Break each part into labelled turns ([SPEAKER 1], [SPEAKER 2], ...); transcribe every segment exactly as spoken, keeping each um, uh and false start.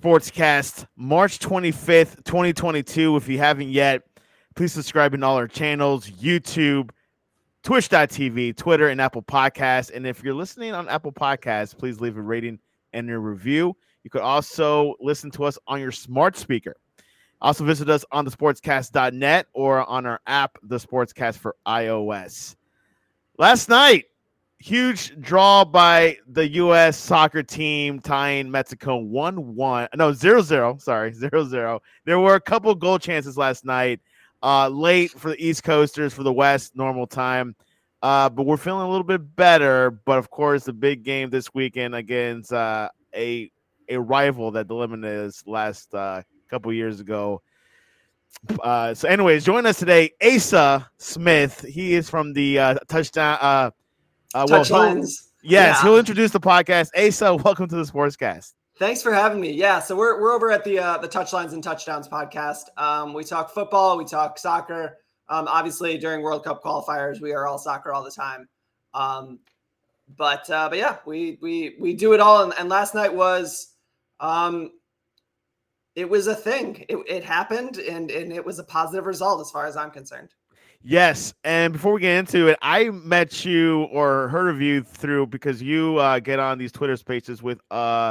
[SPEAKER 1] Sportscast, March twenty-fifth, twenty twenty-two. If you haven't yet, please subscribe in all our channels, YouTube, twitch dot t v, Twitter, and Apple Podcasts. And if you're listening on Apple Podcasts, please leave a rating and a review. You could also listen to us on your smart speaker. Also visit us on the sportscast dot net or on our app, The Sportscast for iOS. Last night, huge draw by the U S soccer team, tying Mexico one one. No, zero zero. Sorry, zero zero. There were a couple goal chances last night, uh, late for the East Coasters, for the West, normal time. Uh, but we're feeling a little bit better. But, of course, the big game this weekend against uh, a a rival that eliminated us last uh, couple years ago. Uh, so, anyways, join us today, Asa Smith. He is from the uh, touchdown. Uh, uh, well,
[SPEAKER 2] Touchlines.
[SPEAKER 1] Yes,
[SPEAKER 2] yeah.
[SPEAKER 1] He'll introduce the podcast. Asa, welcome to the Sportscast.
[SPEAKER 2] Thanks for having me. Yeah, so we're we're over at the uh, the Touchlines and Touchdowns podcast. Um, we talk football, we talk soccer. Um, obviously, during World Cup qualifiers, we are all soccer all the time. Um, but uh, but yeah, we we we do it all. And, and last night was, um, it was a thing. It, it happened, and and it was a positive result as far as I'm concerned.
[SPEAKER 1] Yes, and before we get into it, I met you or heard of you through because you uh, get on these Twitter spaces with uh,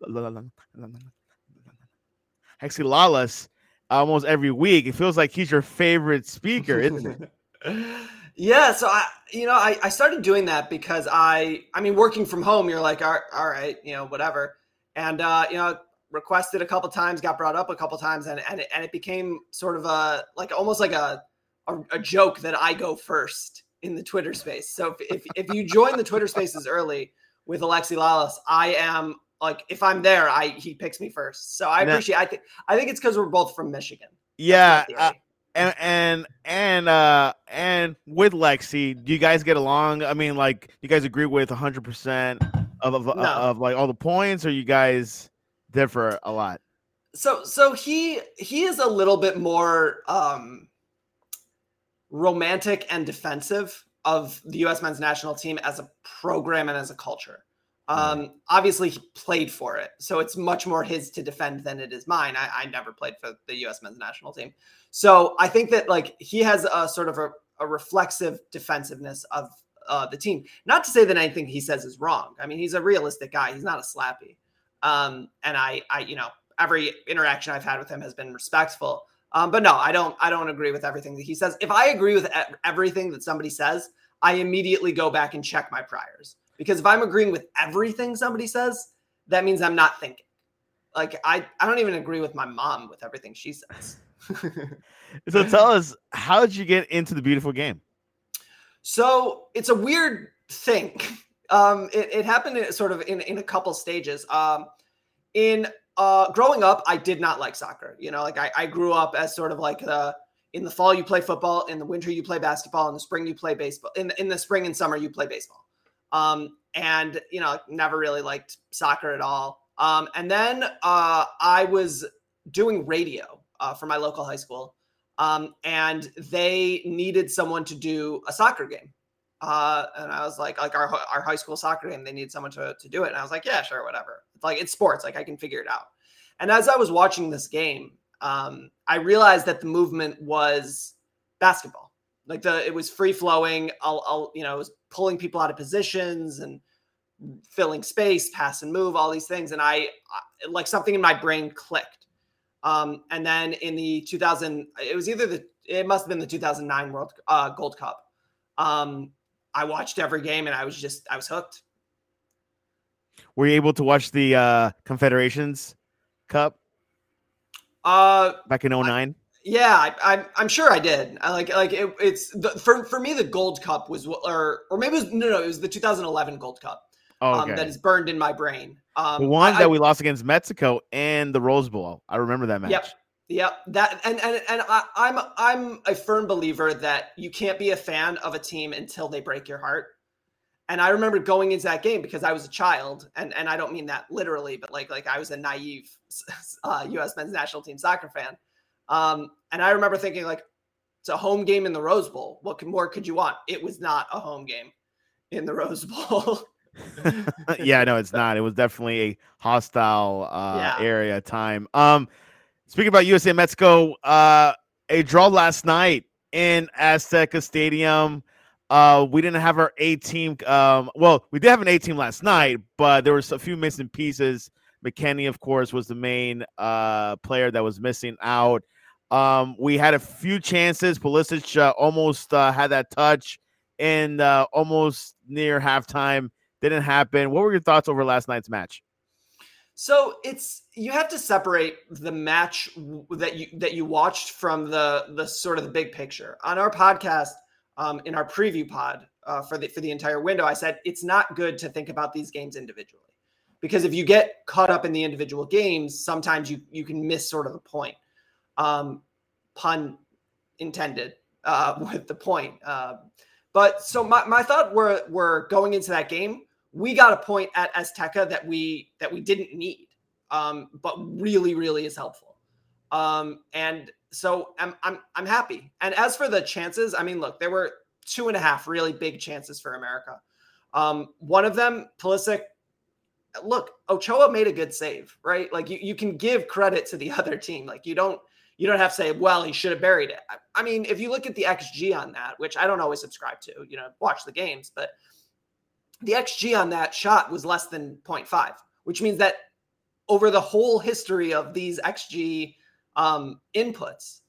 [SPEAKER 1] Hexy Lawless almost every week. It feels like he's your favorite speaker, isn't it?
[SPEAKER 2] Yeah, so I, you know, I, I started doing that because I, I mean, working from home, you're like, all, all right, you know, whatever, and uh, you know, requested a couple times, got brought up a couple times, and and it, and it became sort of a like almost like a. A, a joke that I go first in the Twitter space. So if, if, if you join the Twitter spaces early with Alexi Lalas, I am like, if I'm there, I, he picks me first. So I
[SPEAKER 1] now,
[SPEAKER 2] appreciate, I think, I think it's cause we're both from Michigan.
[SPEAKER 1] Yeah. Uh, and, and, and, uh, and with Lexi, do you guys get along? I mean, like, you guys agree with a hundred percent of, of, no. of, of like all the points, or you guys differ a lot?
[SPEAKER 2] So, so he, he is a little bit more, um, romantic and defensive of the U S men's national team as a program and as a culture. Um, mm. Obviously he played for it, so it's much more his to defend than it is mine. I, I never played for the U S men's national team. So I think that like he has a sort of a, a reflexive defensiveness of uh, the team. Not to say that anything he says is wrong. I mean, he's a realistic guy. He's not a slappy. Um, and I, I, you know, every interaction I've had with him has been respectful. Um, but no, I don't, I don't agree with everything that he says. If I agree with everything that somebody says, I immediately go back and check my priors, because if I'm agreeing with everything somebody says, that means I'm not thinking. Like I, I don't even agree with my mom with everything she says.
[SPEAKER 1] So tell us, how did you get into the beautiful game?
[SPEAKER 2] So it's a weird thing. Um, it, it happened in, sort of in, in a couple stages. Um, in Uh, growing up, I did not like soccer. You know, like I, I grew up as sort of like the, in the fall, you play football, in the winter, you play basketball, in the spring, you play baseball, in the, in the spring and summer, you play baseball. Um, and, you know, never really liked soccer at all. Um, and then uh, I was doing radio uh, for my local high school. Um, and they needed someone to do a soccer game. Uh, and I was like, like our, our high school soccer game, they need someone to, to do it. And I was like, yeah, sure. Whatever. It's like, it's sports. Like I can figure it out. And as I was watching this game, um, I realized that the movement was basketball. Like the, it was free flowing. I'll, I'll, you know, it was pulling people out of positions and filling space, pass and move, all these things. And I, I like something in my brain clicked. Um, and then in the two thousand, it was either the, it must've been the two thousand nine World uh, Gold Cup. Um, I watched every game and I was just, I was hooked.
[SPEAKER 1] Were you able to watch the uh, Confederations Cup
[SPEAKER 2] uh,
[SPEAKER 1] back in oh nine?
[SPEAKER 2] Yeah, I, I, I'm sure I did. I like, like it, it's the, for, for me, the Gold Cup was, or, or maybe it was, no, no, it was the two thousand eleven Gold Cup. Oh, okay. um, that is burned in my brain. Um,
[SPEAKER 1] the one
[SPEAKER 2] I,
[SPEAKER 1] that
[SPEAKER 2] I,
[SPEAKER 1] we lost against Mexico and the Rose Bowl. I remember that match.
[SPEAKER 2] Yep. Yep. That, and, and, and I, I'm, I'm a firm believer that you can't be a fan of a team until they break your heart. And I remember going into that game because I was a child, and, and I don't mean that literally, but like, like I was a naive uh, U S men's national team soccer fan. Um, and I remember thinking like, it's a home game in the Rose Bowl. What more could you want? It was not a home game in the Rose Bowl.
[SPEAKER 1] Yeah, no, it's not. It was definitely a hostile uh,
[SPEAKER 2] Yeah.
[SPEAKER 1] area time. Um, speaking about U S A Mexico, uh, a draw last night in Azteca Stadium. Uh, we didn't have our A team. Um, well, we did have an A team last night, but there was a few missing pieces. McKennie, of course, was the main uh, player that was missing out. Um, we had a few chances. Pulisic uh, almost uh, had that touch, and uh, almost near halftime didn't happen. What were your thoughts over last night's match?
[SPEAKER 2] So it's you have to separate the match that you that you watched from the the sort of the big picture. On our podcast, um, in our preview pod uh, for the for the entire window, I said it's not good to think about these games individually, because if you get caught up in the individual games, sometimes you you can miss sort of the point. Um, pun intended uh, with the point. Uh, but so my my thought were were going into that game. We got a point at Azteca that we that we didn't need, um, but really, really is helpful. Um, and so I'm I'm I'm happy. And as for the chances, I mean, look, there were two and a half really big chances for America. Um, one of them, Pulisic. Look, Ochoa made a good save, right? Like you, you can give credit to the other team. Like you don't you don't have to say, well, he should have buried it. I, I mean, if you look at the X G on that, which I don't always subscribe to, you know, watch the games, but the X G on that shot was less than zero point five, which means that over the whole history of these X G um, inputs,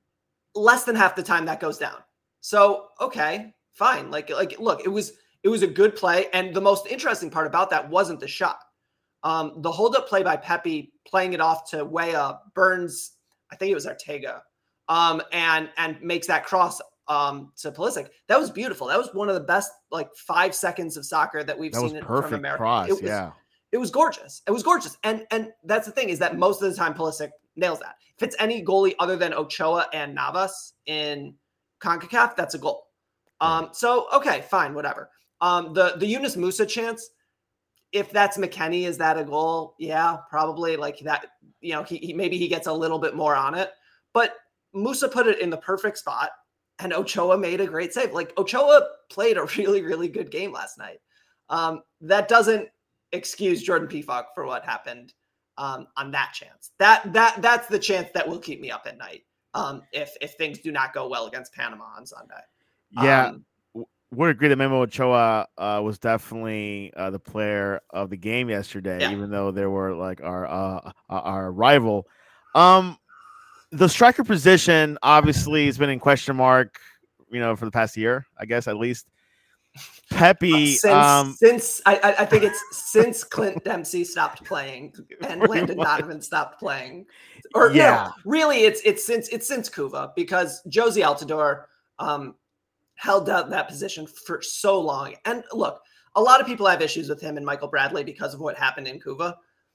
[SPEAKER 2] less than half the time that goes down. So, okay, fine. Like, like, look, it was, it was a good play. And the most interesting part about that wasn't the shot. Um, the hold up play by Pepe, playing it off to Weah, Burns, I think it was Ortega, um, and, and makes that cross Um, to Pulisic. That was beautiful. That was one of the best like five seconds of soccer that we've
[SPEAKER 1] that
[SPEAKER 2] seen
[SPEAKER 1] was
[SPEAKER 2] from America.
[SPEAKER 1] Cross,
[SPEAKER 2] it was,
[SPEAKER 1] yeah,
[SPEAKER 2] it was gorgeous. It was gorgeous. And and that's the thing is that most of the time Pulisic nails that. If it's any goalie other than Ochoa and Navas in CONCACAF, that's a goal. Um, right. So okay, fine, whatever. Um, the the Yunus Musa chance, if that's McKennie, is that a goal? Yeah, probably. Like that, you know, he, he maybe he gets a little bit more on it, but Musa put it in the perfect spot. And Ochoa made a great save. Like Ochoa played a really, really good game last night. Um, that doesn't excuse Jordan Pefok for what happened um, on that chance. That that that's the chance that will keep me up at night um, if if things do not go well against Panama on Sunday.
[SPEAKER 1] Yeah,
[SPEAKER 2] um,
[SPEAKER 1] would agree that Memo Ochoa uh, was definitely uh, the player of the game yesterday, yeah. even though they were like our uh, our rival. Um, The striker position obviously has been in question mark, you know, for the past year, I guess, at least. Pepe,
[SPEAKER 2] since,
[SPEAKER 1] um,
[SPEAKER 2] since I, I think it's since Clint Dempsey stopped playing and Landon Donovan stopped playing, or yeah, no, really, it's it's since it's since Cuva, because Jozy Altidore um, held down that position for so long. And look, a lot of people have issues with him and Michael Bradley because of what happened in Cuva.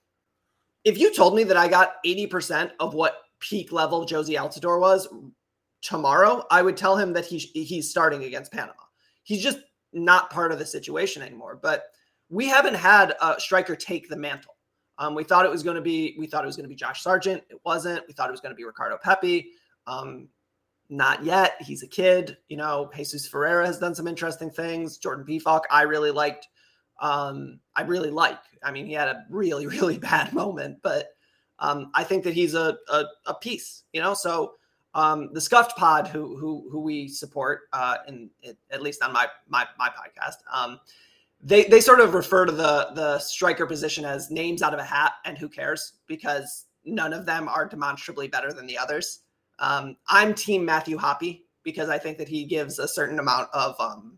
[SPEAKER 2] If you told me that I got eighty percent of what peak level Jozy Altidore was tomorrow, I would tell him that he he's starting against Panama. He's just not part of the situation anymore. But we haven't had a striker take the mantle. Um, we thought it was going to be we thought it was going to be Josh Sargent. It wasn't. We thought it was going to be Ricardo Pepi. Um, not yet. He's a kid. You know, Jesus Ferreira has done some interesting things. Jordan Pefok, I really liked. Um, I really like. I mean, he had a really really bad moment, but. Um, I think that he's a, a, a piece, you know, so um, the Scuffed Pod, who who who we support, uh, in, in at least on my my my podcast, um, they they sort of refer to the the striker position as names out of a hat, and who cares, because none of them are demonstrably better than the others. Um, I'm Team Matthew Hoppe because I think that he gives a certain amount of um,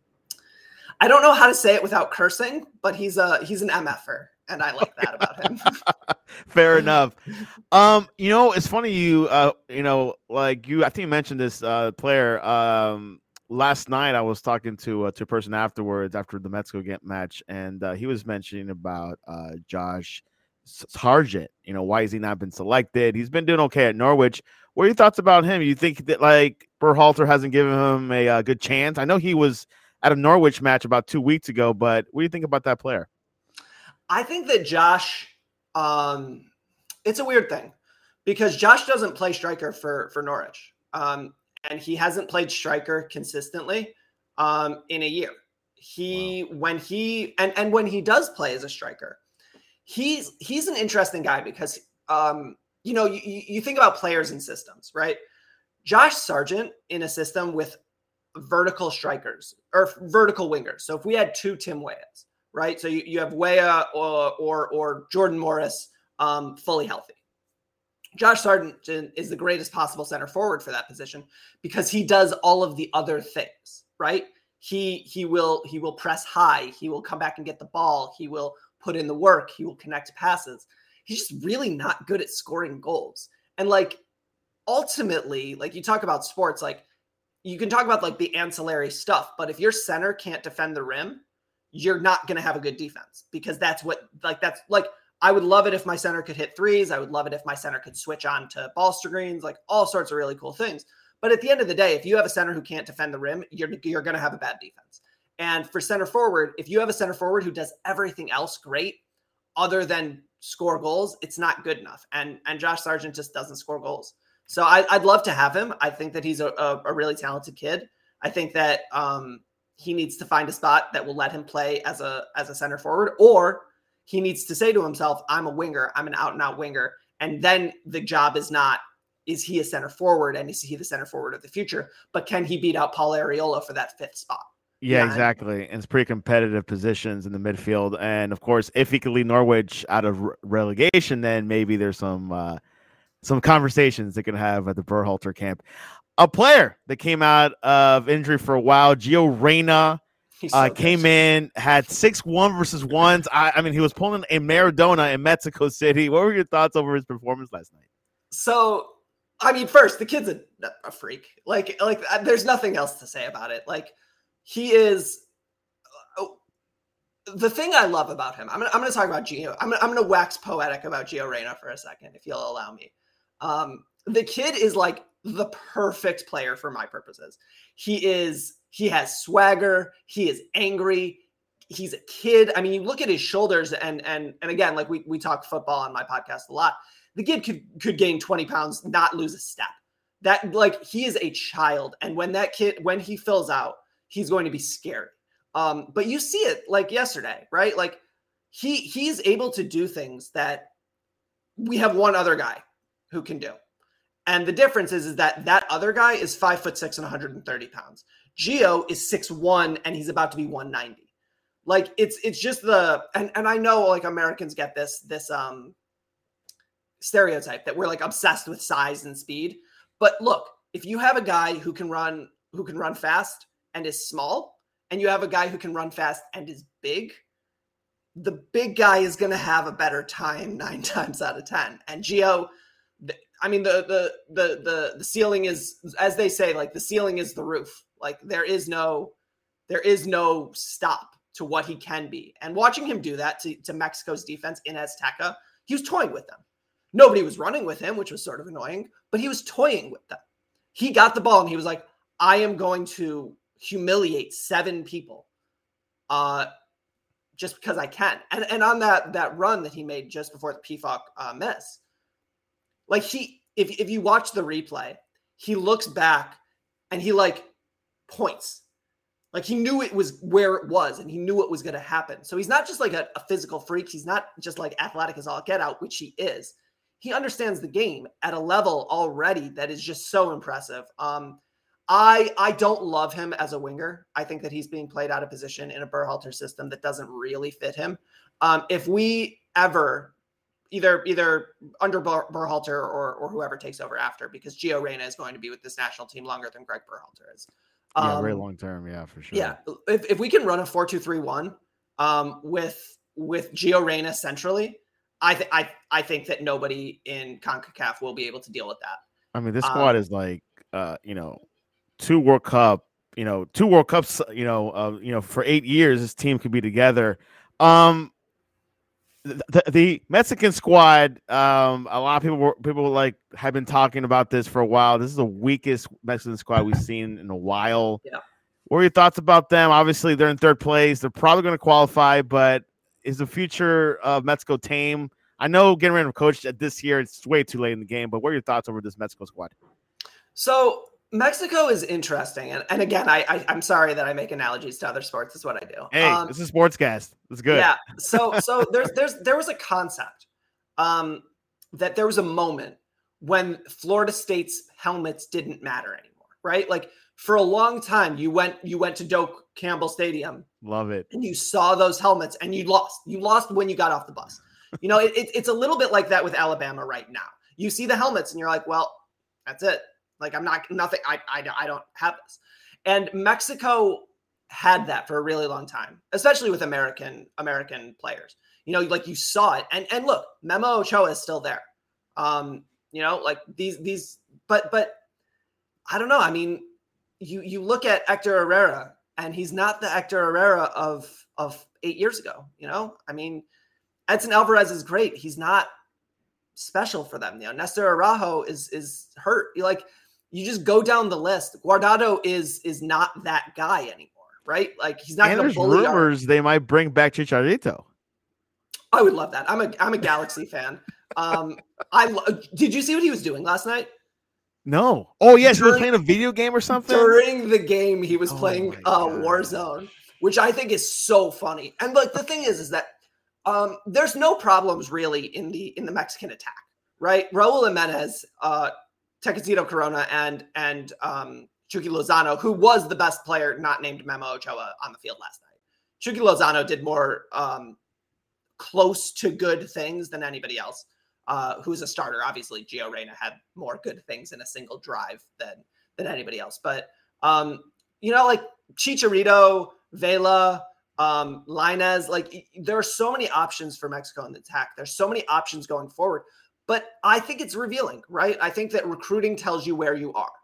[SPEAKER 2] I don't know how to say it without cursing, but he's a he's an M F-er. And I like that about him.
[SPEAKER 1] Fair enough. Um, you know, it's funny you, uh, you know, like you, I think you mentioned this uh, player. Um, last night I was talking to uh, to a person afterwards after the Mexico game match, and uh, he was mentioning about uh, Josh Sargent. You know, why has he not been selected? He's been doing okay at Norwich. What are your thoughts about him? You think that like Berhalter hasn't given him a, a good chance? I know he was at a Norwich match about two weeks ago, but what do you think about that player?
[SPEAKER 2] I think that Josh, um, it's a weird thing because Josh doesn't play striker for, for Norwich. Um, and he hasn't played striker consistently um, in a year. He wow. when he and and when he does play as a striker, he's he's an interesting guy because um you know you you think about players and systems, right? Josh Sargent in a system with vertical strikers or vertical wingers. So if we had two Tim Weahs, right? So you, you have Weah or, or or Jordan Morris um, fully healthy. Josh Sargent is the greatest possible center forward for that position because he does all of the other things, right? He he will he will press high. He will come back and get the ball. He will put in the work. He will connect passes. He's just really not good at scoring goals. And like ultimately, like you talk about sports, like you can talk about like the ancillary stuff, but if your center can't defend the rim, you're not going to have a good defense because that's what like that's like I would love it if my center could hit threes. I would love it if my center could switch on to ball screens, like all sorts of really cool things. But at the end of the day, if you have a center who can't defend the rim, you're, you're going to have a bad defense. And for center forward, if you have a center forward who does everything else great other than score goals, it's not good enough. And, and Josh Sargent just doesn't score goals. So I, I'd love to have him. I think that he's a, a, a really talented kid. I think that um, he needs to find a spot that will let him play as a as a center forward, or he needs to say to himself, I'm a winger. I'm an out and out winger. And then the job is not, is he a center forward and is he the center forward of the future? But can he beat out Paul Arriola for that fifth spot?
[SPEAKER 1] Yeah, yeah, exactly. And it's pretty competitive positions in the midfield. And of course, if he could lead Norwich out of re- relegation, then maybe there's some uh, some conversations they can have at the Berhalter camp. A player that came out of injury for a while, Gio Reyna, so uh, came in, had six one versus ones. I, I mean, he was pulling a Maradona in Mexico City. What were your thoughts over his performance last night?
[SPEAKER 2] So, I mean, first, the kid's a, a freak. Like, like there's nothing else to say about it. Like, he is uh, the thing I love about him. I'm gonna, I'm going to talk about Gio. I'm gonna, I'm going to wax poetic about Gio Reyna for a second, if you'll allow me. Um, the kid is like the perfect player for my purposes. He is, he has swagger. He is angry. He's a kid. I mean, you look at his shoulders and, and, and again, like we, we talk football on my podcast a lot. The kid could, could gain twenty pounds, not lose a step. That like, he is a child. And when that kid, when he fills out, he's going to be scary. Um, but you see it like yesterday, right? Like he, he's able to do things that we have one other guy who can do. And the difference is, is that that other guy is five foot six and one hundred thirty pounds. Gio is six one and he's about to be one ninety. Like it's, it's just the, and, and I know like Americans get this, this um, stereotype that we're like obsessed with size and speed. But look, if you have a guy who can run, who can run fast and is small, and you have a guy who can run fast and is big, the big guy is going to have a better time nine times out of ten. And Gio, I mean, the, the, the, the, the ceiling is, as they say, like the ceiling is the roof. Like there is no, there is no stop to what he can be. And watching him do that to, to Mexico's defense in Azteca, he was toying with them. Nobody was running with him, which was sort of annoying, but he was toying with them. He got the ball and he was like, I am going to humiliate seven people uh, just because I can. And, and on that, that run that he made just before the P F O C uh, miss, like he, if, if you watch the replay, he looks back and he like points. Like he knew it was where it was and he knew it was going to happen. So he's not just like a, a physical freak. He's not just like athletic as all get out, which he is. He understands the game at a level already that is just so impressive. Um, I I don't love him as a winger. I think that he's being played out of position in a Berhalter system that doesn't really fit him. Um, if we ever, either either under Ber- Berhalter or or whoever takes over after, because Gio Reyna is going to be with this national team longer than Greg Berhalter is. Um,
[SPEAKER 1] yeah, very long term. Yeah, for sure.
[SPEAKER 2] Yeah, if if we can run a four two three one um, with with Gio Reyna centrally, I th- I I think that nobody in CONCACAF will be able to deal with that.
[SPEAKER 1] I mean, this squad um, is like, uh, you know, two World Cup, you know, two World Cups, you know, uh, you know, for eight years, this team could be together. Um, the, the Mexican squad, um, a lot of people were, people like have been talking about this for a while. This is the weakest Mexican squad we've seen in a while.
[SPEAKER 2] Yeah.
[SPEAKER 1] What are your thoughts about them? Obviously, they're in third place. They're probably going to qualify, but is the future of Mexico tame? I know getting rid of coach at this year, it's way too late in the game, but what are your thoughts over this Mexico squad?
[SPEAKER 2] So Mexico is interesting. And, and again, I, I, I'm sorry that I make analogies to other sports. That's what I do.
[SPEAKER 1] Hey,
[SPEAKER 2] um,
[SPEAKER 1] this is Sportscast. It's good.
[SPEAKER 2] Yeah. So, so there's, there's, there was a concept um, that there was a moment when Florida State's helmets didn't matter anymore, right? Like for a long time, you went, you went to Doak Campbell Stadium.
[SPEAKER 1] Love it.
[SPEAKER 2] And you saw those helmets and you lost. You lost when you got off the bus. You know, it, it, it's a little bit like that with Alabama right now. You see the helmets and you're like, well, that's it. Like, I'm not, nothing, I, I, I don't have this. And Mexico had that for a really long time, especially with American, American players. You know, like you saw it. And, and look, Memo Ochoa is still there. Um, you know, like these, these, but, but I don't know. I mean, you, you look at Hector Herrera and he's not the Hector Herrera of, of eight years ago. You know, I mean, Edson Alvarez is great. He's not special for them. You know, Nestor Araujo is, is hurt. You like, you just go down the list. Guardado is, is not that guy anymore, right? Like he's not going to bully.
[SPEAKER 1] There's rumors our... they might bring back Chicharito.
[SPEAKER 2] I would love that. I'm a, I'm a Galaxy fan. Um, I lo- did you see what he was doing last night?
[SPEAKER 1] No. Oh yes, during, he was playing a video game or something.
[SPEAKER 2] During the game, he was
[SPEAKER 1] oh
[SPEAKER 2] playing uh, Warzone, which I think is so funny. And like the thing is, is that um, there's no problems really in the in the Mexican attack, right? Raul Jimenez, uh, Tecatito Corona, and and um, Chucky Lozano, who was the best player not named Memo Ochoa on the field last night. Chucky Lozano did more um, close to good things than anybody else. Uh, who's a starter. Obviously, Gio Reyna had more good things in a single drive than than anybody else. But, um, you know, like Chicharito, Vela, um, Lainez, like there are so many options for Mexico in the attack. There's so many options going forward. But I think it's revealing, right? I think that recruiting tells you where you are.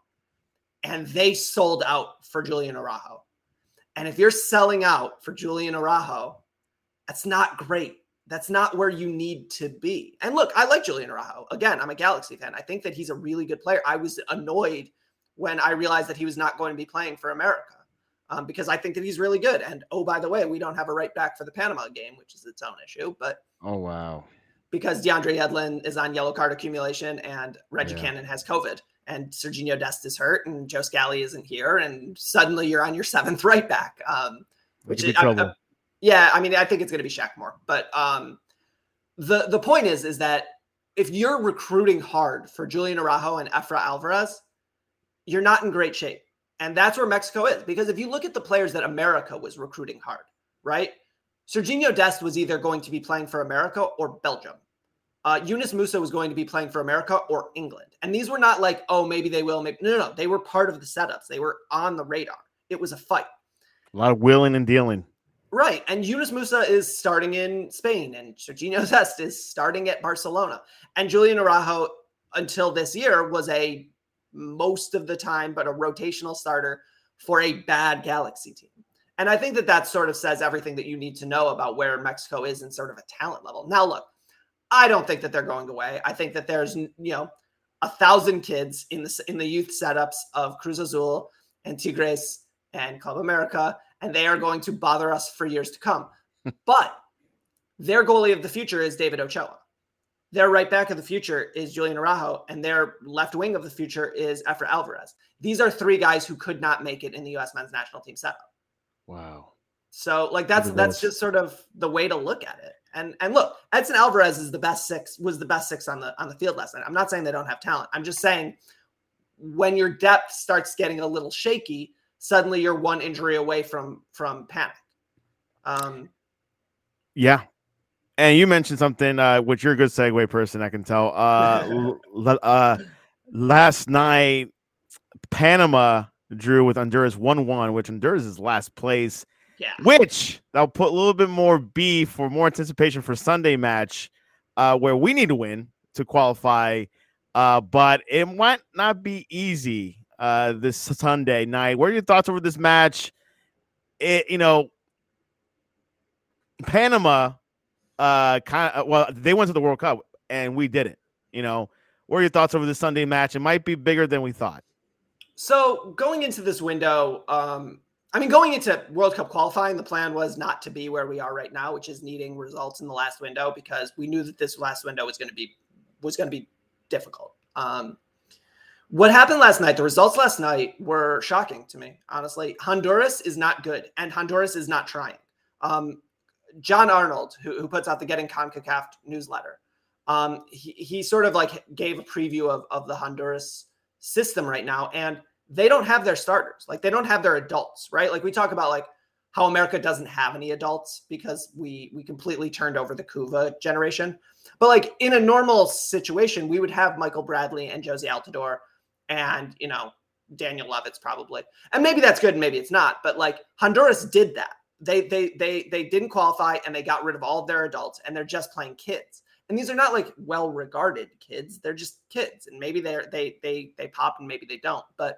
[SPEAKER 2] And they sold out for Julian Araujo. And if you're selling out for Julian Araujo, that's not great. That's not where you need to be. And look, I like Julian Araujo. Again, I'm a Galaxy fan. I think that he's a really good player. I was annoyed when I realized that he was not going to be playing for America um, because I think that he's really good. And oh, by the way, we don't have a right back for the Panama game, which is its own issue. But
[SPEAKER 3] oh, wow.
[SPEAKER 2] Because DeAndre Yedlin is on yellow card accumulation and Reggie
[SPEAKER 3] yeah.
[SPEAKER 2] Cannon has COVID and Serginho Dest is hurt and Joe Scally isn't here. And suddenly you're on your seventh right back, um, which is I, I, Yeah, I mean, I think it's going to be Shaq Moore. But um, the, the point is, is that if you're recruiting hard for Julian Araujo and Efra Alvarez, you're not in great shape. And that's where Mexico is. Because if you look at the players that America was recruiting hard, right? Serginho Dest was either going to be playing for America or Belgium. Uh, Yunus Musa was going to be playing for America or England. And these were not like, oh, maybe they will. Maybe. No, no, no. They were part of the setups. They were on the radar. It was a fight.
[SPEAKER 1] A lot of willing and dealing.
[SPEAKER 2] Right. And Yunus Musa is starting in Spain and Serginho Dest is starting at Barcelona. And Julian Araujo, until this year, was a most of the time, but a rotational starter for a bad Galaxy team. And I think that that sort of says everything that you need to know about where Mexico is in sort of a talent level. Now, look, I don't think that they're going away. I think that there's, you know, a thousand kids in the, in the youth setups of Cruz Azul and Tigres and Club America, and they are going to bother us for years to come. But their goalie of the future is David Ochoa. Their right back of the future is Julian Araujo, and their left wing of the future is Efra Alvarez. These are three guys who could not make it in the U S men's national team setup.
[SPEAKER 3] Wow.
[SPEAKER 2] So like that's that's just sort of the way to look at it. And and look, Edson Alvarez is the best six, was the best six on the on the field last night. I'm not saying they don't have talent. I'm just saying when your depth starts getting a little shaky, suddenly you're one injury away from from panic. Um,
[SPEAKER 1] yeah. And you mentioned something, uh, which you're a good segue person, I can tell. Uh, l- uh, last night, Panama drew with Honduras one one, which Honduras is last place.
[SPEAKER 2] Yeah.
[SPEAKER 1] Which that'll put a little bit more beef for more anticipation for Sunday match, uh, where we need to win to qualify. Uh, but it might not be easy uh, this Sunday night. What are your thoughts over this match? It, you know, Panama, uh, kind of, well, they went to the World Cup and we didn't. You know, what are your thoughts over this Sunday match? It might be bigger than we thought.
[SPEAKER 2] So going into this window, um, I mean, going into World Cup qualifying, the plan was not to be where we are right now, which is needing results in the last window, because we knew that this last window was going to be was going to be difficult. Um, What happened last night, the results last night were shocking to me, honestly. Honduras is not good, and Honduras is not trying. Um, John Arnold, who, who puts out the Getting CONCACAF newsletter, um, he, he sort of like gave a preview of, of the Honduras system right now, and they don't have their starters. Like, they don't have their adults, right? Like, we talk about like how America doesn't have any adults because we we completely turned over the Cuva generation. But like in a normal situation, we would have Michael Bradley and Josie Altidore and, you know, Daniel Levitz probably. And maybe that's good and maybe it's not. But like Honduras did that. They they they they didn't qualify and they got rid of all of their adults and they're just playing kids. And these are not like well-regarded kids. They're just kids. And maybe they're they they they pop and maybe they don't. But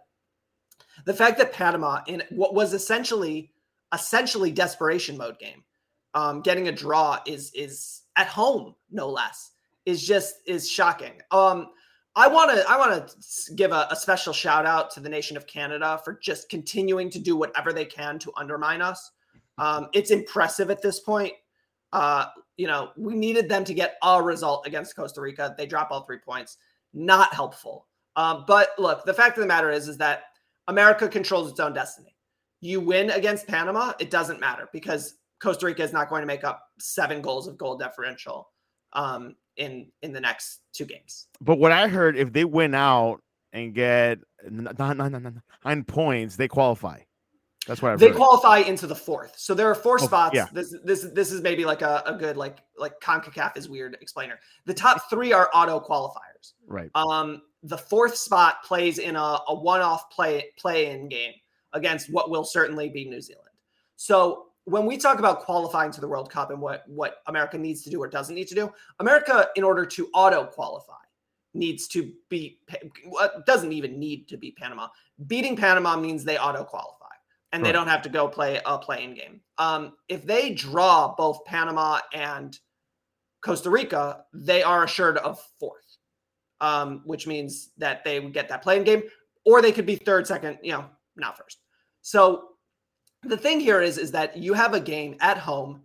[SPEAKER 2] the fact that Panama, in what was essentially essentially desperation mode game, um, getting a draw is is at home, no less, is just is shocking. Um, I want to I want to give a, a special shout out to the nation of Canada for just continuing to do whatever they can to undermine us. Um, it's impressive at this point. Uh, you know, we needed them to get a result against Costa Rica. They drop all three points. Not helpful. Um, but look, the fact of the matter is, is that America controls its own destiny. You win against Panama, it doesn't matter because Costa Rica is not going to make up seven goals of goal differential um, in in the next two games.
[SPEAKER 1] But what I heard, if they win out and get nine, nine, nine, nine, nine points, they qualify. That's what I've
[SPEAKER 2] they
[SPEAKER 1] heard.
[SPEAKER 2] qualify into the fourth. So there are four
[SPEAKER 1] oh,
[SPEAKER 2] spots.
[SPEAKER 1] Yeah.
[SPEAKER 2] This this this is maybe like a, a good like like CONCACAF is weird explainer. The top three are auto qualifiers.
[SPEAKER 1] Right.
[SPEAKER 2] Um, the fourth spot plays in a, a one-off play play-in game against what will certainly be New Zealand. So when we talk about qualifying to the World Cup and what, what America needs to do or doesn't need to do, America, in order to auto qualify, needs to beat, doesn't even need to beat Panama. Beating Panama means they auto qualify and right. They don't have to go play a play-in game. Um, if they draw both Panama and Costa Rica, they are assured of fourth, um, which means that they would get that play-in game, or they could be third, second, you know, not first. So the thing here is, is that you have a game at home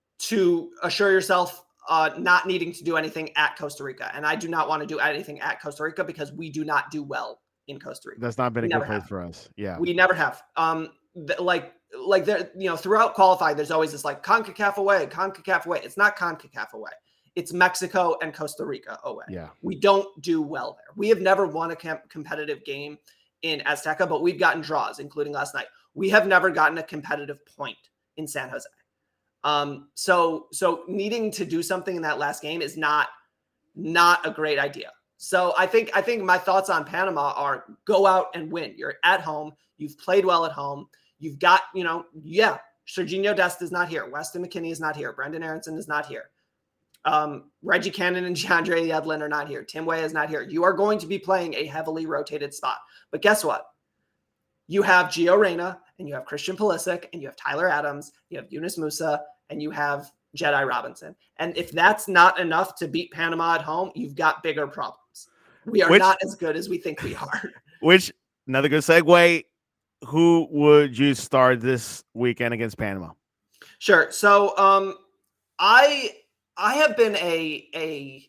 [SPEAKER 2] to assure yourself uh, not needing to do anything at Costa Rica. And I do not want to do anything at Costa Rica because we do not do well in Costa Rica.
[SPEAKER 1] That's not been
[SPEAKER 2] we
[SPEAKER 1] a good place
[SPEAKER 2] have.
[SPEAKER 1] for us. Yeah.
[SPEAKER 2] We never have. Um, th- like, like there, you know, throughout qualifying, there's always this like CONCACAF away, CONCACAF away. It's not CONCACAF away. It's Mexico and Costa Rica away.
[SPEAKER 1] Yeah.
[SPEAKER 2] We don't do well there. We have never won a camp- competitive game in Azteca, but we've gotten draws, including last night. We have never gotten a competitive point in San Jose. Um, so, so needing to do something in that last game is not, not a great idea. So I think, I think my thoughts on Panama are go out and win. You're at home. You've played well at home. You've got, you know, yeah, Serginho Dest is not here. Weston McKennie is not here. Brendan Aronson is not here. Um, Reggie Cannon and DeAndre Yedlin are not here. Tim Weah is not here. You are going to be playing a heavily rotated spot. But guess what? You have Gio Reyna and you have Christian Pulisic and you have Tyler Adams, you have Yunus Musa, and you have Jedi Robinson. And if that's not enough to beat Panama at home, you've got bigger problems. We are which, not as good as we think we are.
[SPEAKER 1] Which, another good segue, who would you start this weekend against Panama?
[SPEAKER 2] Sure. So um, I I have been a a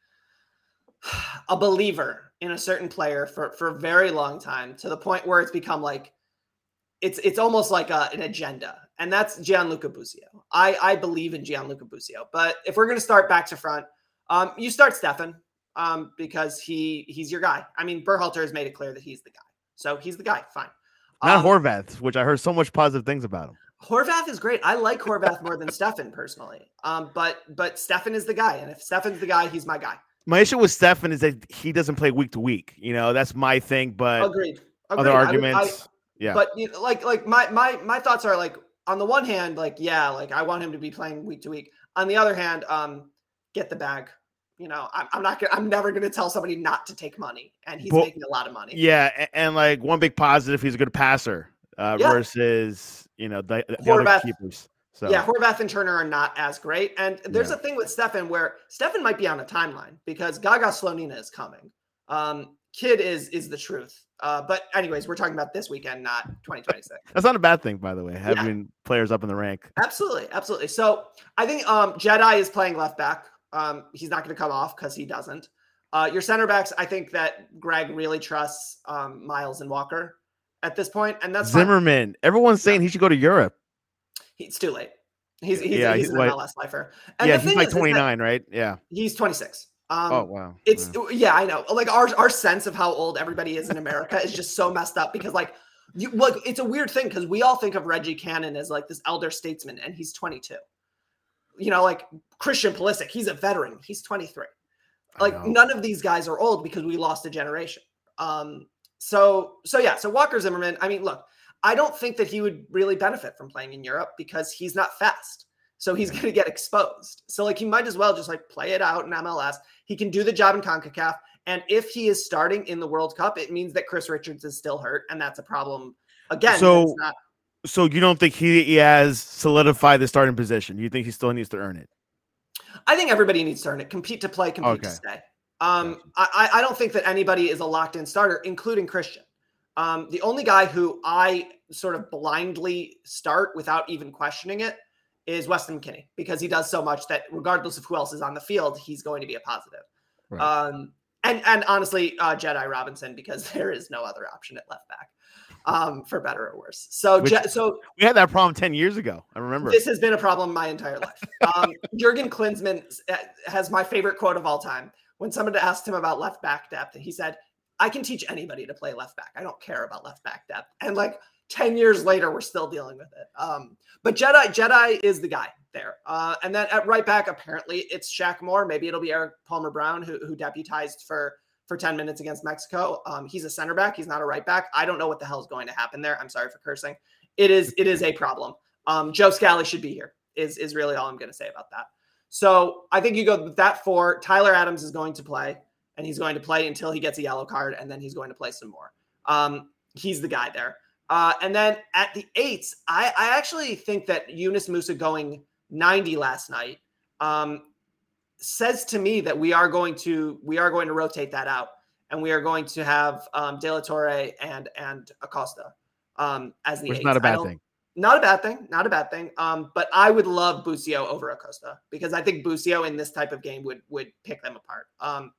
[SPEAKER 2] a believer in a certain player for, for a very long time, to the point where it's become like, it's it's almost like a, an agenda. And that's Gianluca Busio. I, I believe in Gianluca Busio. But if we're going to start back to front, um, you start Stefan um, because he he's your guy. I mean, Berhalter has made it clear that he's the guy. So he's the guy. Fine.
[SPEAKER 1] Not
[SPEAKER 2] um,
[SPEAKER 1] Horvath, which I heard so much positive things about him.
[SPEAKER 2] Horvath is great. I like Horvath more than Stefan personally. Um, but but Stefan is the guy. And if Stefan's the guy, he's my guy.
[SPEAKER 1] My issue with Stefan is that he doesn't play week to week. You know, that's my thing. But
[SPEAKER 2] agreed. Agreed.
[SPEAKER 1] Other arguments.
[SPEAKER 2] I, I,
[SPEAKER 1] yeah.
[SPEAKER 2] But you know, like like my my my thoughts are like, on the one hand, like, yeah, like I want him to be playing week to week. On the other hand, um, get the bag. You know, I'm, I'm not gonna, I'm never going to tell somebody not to take money, and he's but, making a lot of money.
[SPEAKER 1] Yeah. And, and like one big positive, he's a good passer uh, yeah. versus, you know, the, the
[SPEAKER 2] Horvath,
[SPEAKER 1] other keepers. So.
[SPEAKER 2] Yeah. Horvath and Turner are not as great. And there's
[SPEAKER 1] yeah.
[SPEAKER 2] a thing with Stefan where Stefan might be on a timeline because Gaga Slonina is coming. Um, Kid is, is the truth. Uh, but anyways, we're talking about this weekend, not twenty twenty-six.
[SPEAKER 1] That's not a bad thing, by the way, having
[SPEAKER 2] yeah.
[SPEAKER 1] players up in the rank.
[SPEAKER 2] Absolutely. Absolutely. So I think um, Jedi is playing left back. Um, he's not going to come off because he doesn't. Uh, your center backs, I think that Greg really trusts um, Miles and Walker at this point, and that's
[SPEAKER 1] Zimmerman.
[SPEAKER 2] Fine.
[SPEAKER 1] Everyone's saying yeah. he should go to Europe.
[SPEAKER 2] It's too late. He's he's,
[SPEAKER 1] yeah,
[SPEAKER 2] he's
[SPEAKER 1] he,
[SPEAKER 2] an
[SPEAKER 1] like,
[SPEAKER 2] M L S lifer. And
[SPEAKER 1] yeah,
[SPEAKER 2] the
[SPEAKER 1] he's
[SPEAKER 2] thing
[SPEAKER 1] like
[SPEAKER 2] is,
[SPEAKER 1] twenty-nine,
[SPEAKER 2] is
[SPEAKER 1] right? Yeah,
[SPEAKER 2] he's twenty-six. Um,
[SPEAKER 1] oh wow,
[SPEAKER 2] it's
[SPEAKER 1] yeah.
[SPEAKER 2] yeah, I know. Like our our sense of how old everybody is in America is just so messed up because like you look, it's a weird thing because we all think of Reggie Cannon as like this elder statesman, and he's twenty-two. You know, like Christian Pulisic, he's a veteran. He's twenty-three. Like none of these guys are old because we lost a generation. Um, so so yeah, so Walker Zimmerman. I mean, look, I don't think that he would really benefit from playing in Europe because he's not fast. So he's going to get exposed. So like he might as well just like play it out in M L S. He can do the job in CONCACAF. And if he is starting in the World Cup, it means that Chris Richards is still hurt. And that's a problem. Again,
[SPEAKER 1] so,
[SPEAKER 2] not-
[SPEAKER 1] so you don't think he, he has solidified the starting position? You think he still needs to earn it?
[SPEAKER 2] I think everybody needs to earn it. Compete to play, compete
[SPEAKER 1] okay.
[SPEAKER 2] to stay. Um, I, I don't think that anybody is a locked-in starter, including Christian. Um, the only guy who I sort of blindly start without even questioning it is Weston McKennie, because he does so much that regardless of who else is on the field, he's going to be a positive. Right. Um, and, and honestly, uh, Jedi Robinson, because there is no other option at left back, um, for better or worse. So,
[SPEAKER 1] Which,
[SPEAKER 2] Je- so
[SPEAKER 1] we had that problem ten years ago. I remember
[SPEAKER 2] this has been a problem my entire life. Um, Jurgen Klinsmann has my favorite quote of all time. When someone asked him about left back depth, he said, I can teach anybody to play left back. I don't care about left back depth. And like ten years later, we're still dealing with it. Um, but Jedi, Jedi is the guy there. Uh, and then at right back, apparently it's Shaq Moore. Maybe it'll be Eric Palmer Brown, who, who deputized for, for ten minutes against Mexico. Um, he's a center back. He's not a right back. I don't know what the hell is going to happen there. I'm sorry for cursing. It is, it is a problem. Um, Joe Scally should be here is, is really all I'm going to say about that. So I think you go with that four. Tyler Adams is going to play, and he's going to play until he gets a yellow card, and then he's going to play some more. Um, he's the guy there. Uh, and then at the eights, I, I actually think that Yunus Musa going ninety last night um, says to me that we are going to we are going to rotate that out, and we are going to have um, De La Torre and and Acosta um, as the
[SPEAKER 1] Which
[SPEAKER 2] eights.
[SPEAKER 1] is not a bad thing.
[SPEAKER 2] Not a bad thing. Not a bad thing. Um, but I would love Busio over Acosta because I think Busio in this type of game would would pick them apart. Um,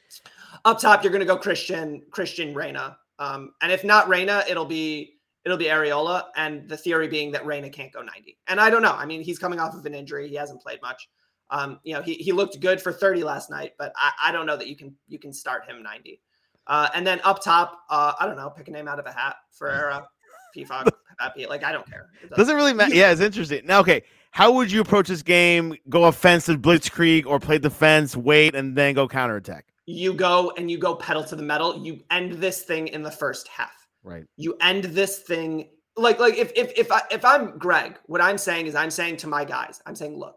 [SPEAKER 2] up top, you're going to go Christian Christian Reyna, um, and if not Reyna, it'll be it'll be Areola. And the theory being that Reyna can't go ninety. And I don't know. I mean, he's coming off of an injury. He hasn't played much. Um, you know, he he looked good for thirty last night, but I, I don't know that you can you can start him ninety. Uh, and then up top, uh, I don't know, pick a name out of a hat. Ferreira, P F O G, Happy. Like I don't care. It doesn't,
[SPEAKER 1] doesn't really matter. Yeah, it's interesting. Now, okay, how would you approach this game? Go offensive, blitzkrieg, or play defense, wait, and then go counterattack?
[SPEAKER 2] You go and you go pedal to the metal. You end this thing in the first half.
[SPEAKER 1] Right.
[SPEAKER 2] You end this thing like like if if if I if I'm Greg, what I'm saying is I'm saying to my guys, I'm saying, look,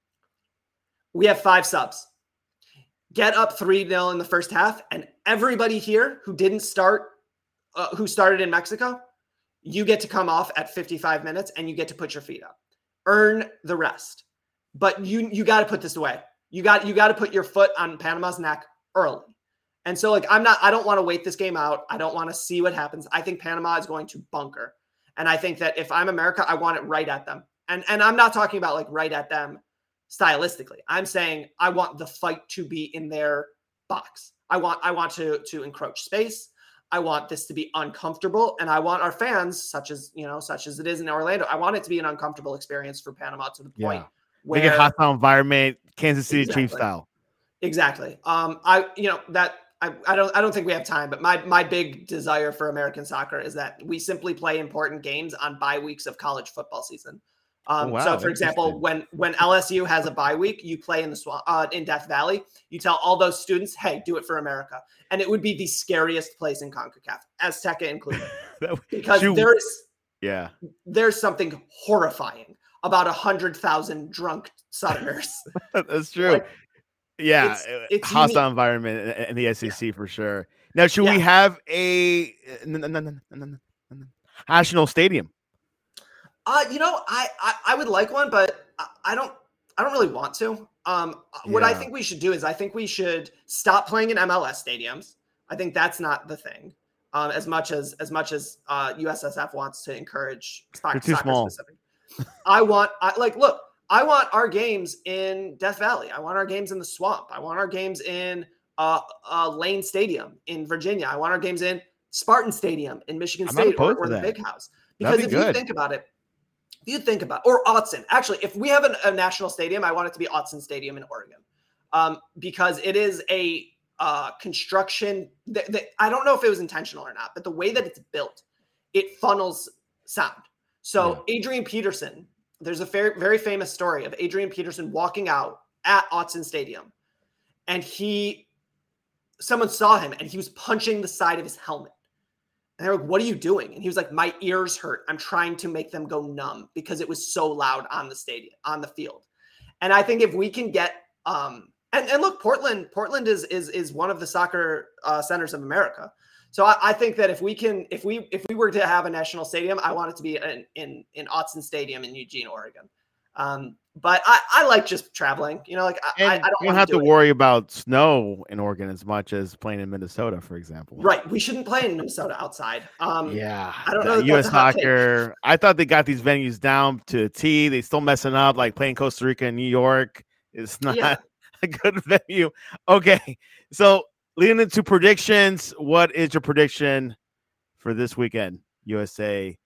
[SPEAKER 2] we have five subs. Get up three nil in the first half, and everybody here who didn't start, uh, who started in Mexico, you get to come off at fifty-five minutes and you get to put your feet up. Earn the rest. But you you got to put this away. You got you got to put your foot on Panama's neck early. And so like I'm not I don't want to wait this game out. I don't want to see what happens. I think Panama is going to bunker. And I think that if I'm America, I want it right at them. And and I'm not talking about like right at them stylistically. I'm saying I want the fight to be in their box. I want I want to to encroach space. I want this to be uncomfortable, and I want our fans, such as you know, such as it is in Orlando, I want it to be an uncomfortable experience for Panama to the point
[SPEAKER 1] yeah.
[SPEAKER 2] where
[SPEAKER 1] make it hostile environment, Kansas City
[SPEAKER 2] exactly.
[SPEAKER 1] Chiefs style.
[SPEAKER 2] Exactly. Um, I you know that I, I don't I don't think we have time, but my my big desire for American soccer is that we simply play important games on bye weeks of college football season. Um, oh, wow, so, for example, when when L S U has a bye week, you play in the swamp uh, in Death Valley. You tell all those students, "Hey, do it for America," and it would be the scariest place in CONCACAF, Azteca included, because shoot. there's
[SPEAKER 1] yeah
[SPEAKER 2] there's something horrifying about a hundred thousand drunk Southerners.
[SPEAKER 1] That's true. Like, yeah, it's, it's hostile unique. environment in the S E C yeah. for sure. Now, should yeah. we have a national stadium?
[SPEAKER 2] Uh, you know, I, I, I would like one, but I, I don't I don't really want to. Um, yeah. What I think we should do is I think we should stop playing in M L S stadiums. I think that's not the thing. Um, as much as as much as uh, U S S F wants to encourage soccer,
[SPEAKER 1] too small.
[SPEAKER 2] specific. I want I like look. I want our games in Death Valley. I want our games in the swamp. I want our games in uh, uh, Lane Stadium in Virginia. I want our games in Spartan Stadium in Michigan
[SPEAKER 1] I'm not
[SPEAKER 2] State or,
[SPEAKER 1] opposed
[SPEAKER 2] or
[SPEAKER 1] to
[SPEAKER 2] the
[SPEAKER 1] that.
[SPEAKER 2] Big House.
[SPEAKER 1] That'd
[SPEAKER 2] Because
[SPEAKER 1] be
[SPEAKER 2] if
[SPEAKER 1] good.
[SPEAKER 2] you think about it, if you think about or Autzen, actually, if we have an, a national stadium, I want it to be Autzen Stadium in Oregon, um, because it is a uh, construction that, that I don't know if it was intentional or not, but the way that it's built, it funnels sound. So
[SPEAKER 1] Yeah.
[SPEAKER 2] Adrian Peterson, there's a very, very famous story of Adrian Peterson walking out at Autzen Stadium, and he, someone saw him, and he was punching the side of his helmet. And they're like, "What are you doing?" And he was like, "My ears hurt. I'm trying to make them go numb because it was so loud on the stadium, on the field." And I think if we can get, um, and, and look, Portland, Portland is is is one of the soccer uh, centers of America. So I, I think that if we can, if we if we were to have a national stadium, I want it to be in in, in Autzen Stadium in Eugene, Oregon. Um, but I, I like just traveling, you know, like I,
[SPEAKER 1] And
[SPEAKER 2] I don't
[SPEAKER 1] you don't have
[SPEAKER 2] want
[SPEAKER 1] to
[SPEAKER 2] do
[SPEAKER 1] worry about snow in Oregon as much as playing in Minnesota, for example.
[SPEAKER 2] Right. We shouldn't play in Minnesota outside. Um,
[SPEAKER 1] Yeah.
[SPEAKER 2] I don't
[SPEAKER 1] the
[SPEAKER 2] know that
[SPEAKER 1] U S
[SPEAKER 2] that's a hot take.
[SPEAKER 1] soccer. I thought they got these venues down to a T. They still messing up, like playing Costa Rica and New York. It's not
[SPEAKER 2] Yeah.
[SPEAKER 1] a good venue. Okay. So leading into predictions, what is your prediction for this weekend? U S A.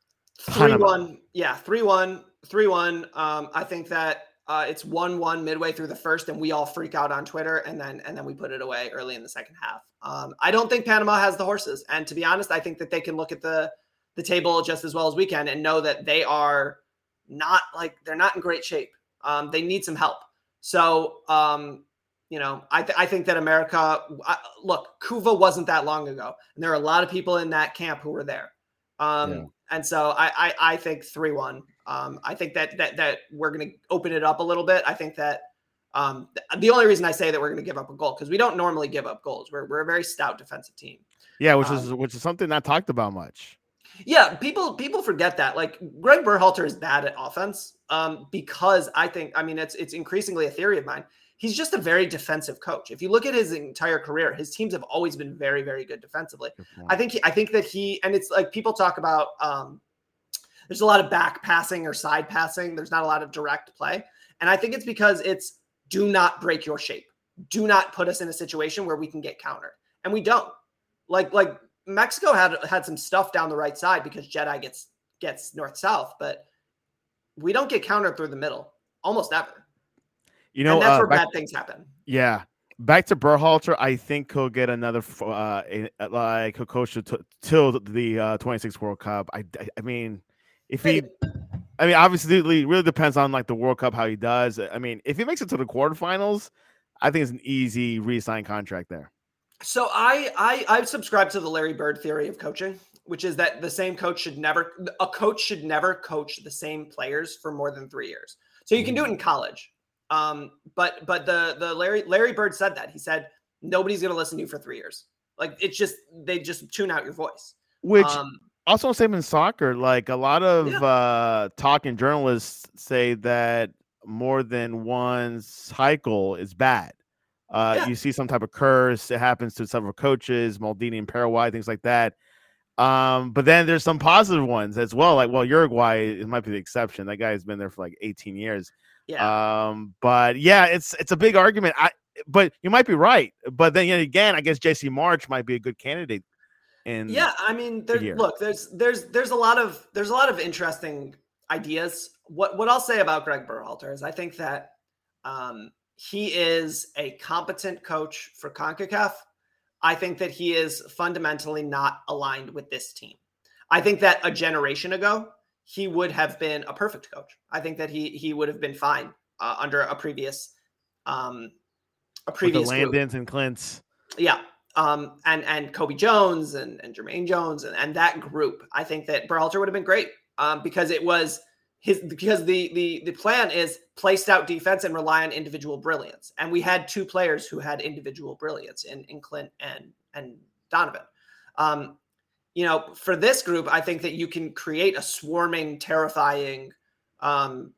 [SPEAKER 2] Three
[SPEAKER 1] Panama.
[SPEAKER 2] one, yeah, three one, three one. Um, I think that uh, it's one one midway through the first, and we all freak out on Twitter, and then and then we put it away early in the second half. Um, I don't think Panama has the horses, and to be honest, I think that they can look at the the table just as well as we can and know that they are not like they're not in great shape. Um, they need some help. So um, you know, I th- I think that America. I, look, Cuva wasn't that long ago, and there are a lot of people in that camp who were there. Um,
[SPEAKER 1] Yeah.
[SPEAKER 2] And so I, I, I think three one. Um, I think that that that we're going to open it up a little bit. I think that um, th- the only reason I say that we're going to give up a goal because we don't normally give up goals. We're we're a very stout defensive team.
[SPEAKER 1] Yeah, which
[SPEAKER 2] Um,
[SPEAKER 1] is which is something not talked about much.
[SPEAKER 2] Yeah, people people forget that. Like Greg Berhalter is bad at offense um, because I think I mean it's it's increasingly a theory of mine. He's just a very defensive coach. If you look at his entire career, his teams have always been very, very good defensively.
[SPEAKER 1] Good point.
[SPEAKER 2] I think he, I think that he and it's like people talk about um, there's a lot of back passing or side passing. There's not a lot of direct play, and I think it's because it's do not break your shape. Do not put us in a situation where we can get countered, and we don't. Like like Mexico had had some stuff down the right side because Jedi gets gets north south, but we don't get countered through the middle almost ever.
[SPEAKER 1] You know,
[SPEAKER 2] and that's
[SPEAKER 1] uh,
[SPEAKER 2] where
[SPEAKER 1] back-
[SPEAKER 2] bad things happen.
[SPEAKER 1] Yeah. Back to Berhalter, I think he'll get another uh, a- like he'll coach t- till the uh, twenty-six World Cup. I, I mean, if he, I mean, obviously, it really depends on like the World Cup how he does. I mean, if he makes it to the quarterfinals, I think it's an easy re-sign contract there.
[SPEAKER 2] So I I I subscribe to the Larry Bird theory of coaching, which is that the same coach should never a coach should never coach the same players for more than three years. So you can do it in college. Um, but but the the Larry Larry Bird said that. He said nobody's going to listen to you for three years. Like it's just they just tune out your voice.
[SPEAKER 1] Which
[SPEAKER 2] Um,
[SPEAKER 1] also same in soccer. Like a lot of
[SPEAKER 2] Yeah.
[SPEAKER 1] uh, talking journalists say that more than one cycle is bad. Uh,
[SPEAKER 2] Yeah.
[SPEAKER 1] You see some type of curse. It happens to several coaches, Maldini and Paraguay, things like that. Um, but then there's some positive ones as well. Like, well, Uruguay, it might be the exception. That guy has been there for like eighteen years.
[SPEAKER 2] yeah.
[SPEAKER 1] Um, but yeah, it's it's a big argument. I but you might be right. But then yet again, I guess J C March might be a good candidate. And
[SPEAKER 2] Yeah, I mean, there,
[SPEAKER 1] year.
[SPEAKER 2] look, there's there's there's a lot of there's a lot of interesting ideas. What what I'll say about Greg Berhalter is I think that um, he is a competent coach for CONCACAF. I think that he is fundamentally not aligned with this team. I think that a generation ago, he would have been a perfect coach. I think that he he would have been fine uh, under a previous um, a
[SPEAKER 1] with the
[SPEAKER 2] previous group.
[SPEAKER 1] Landons and Clints.
[SPEAKER 2] Yeah. Um, and, and Kobe Jones and, and Jermaine Jones and, and that group, I think that Berhalter would have been great um, because it was his, because the, the, the plan is play stout defense and rely on individual brilliance. And we had two players who had individual brilliance in, in Clint and, and Donovan. Um, you know, for this group, I think that you can create a swarming, terrifying um,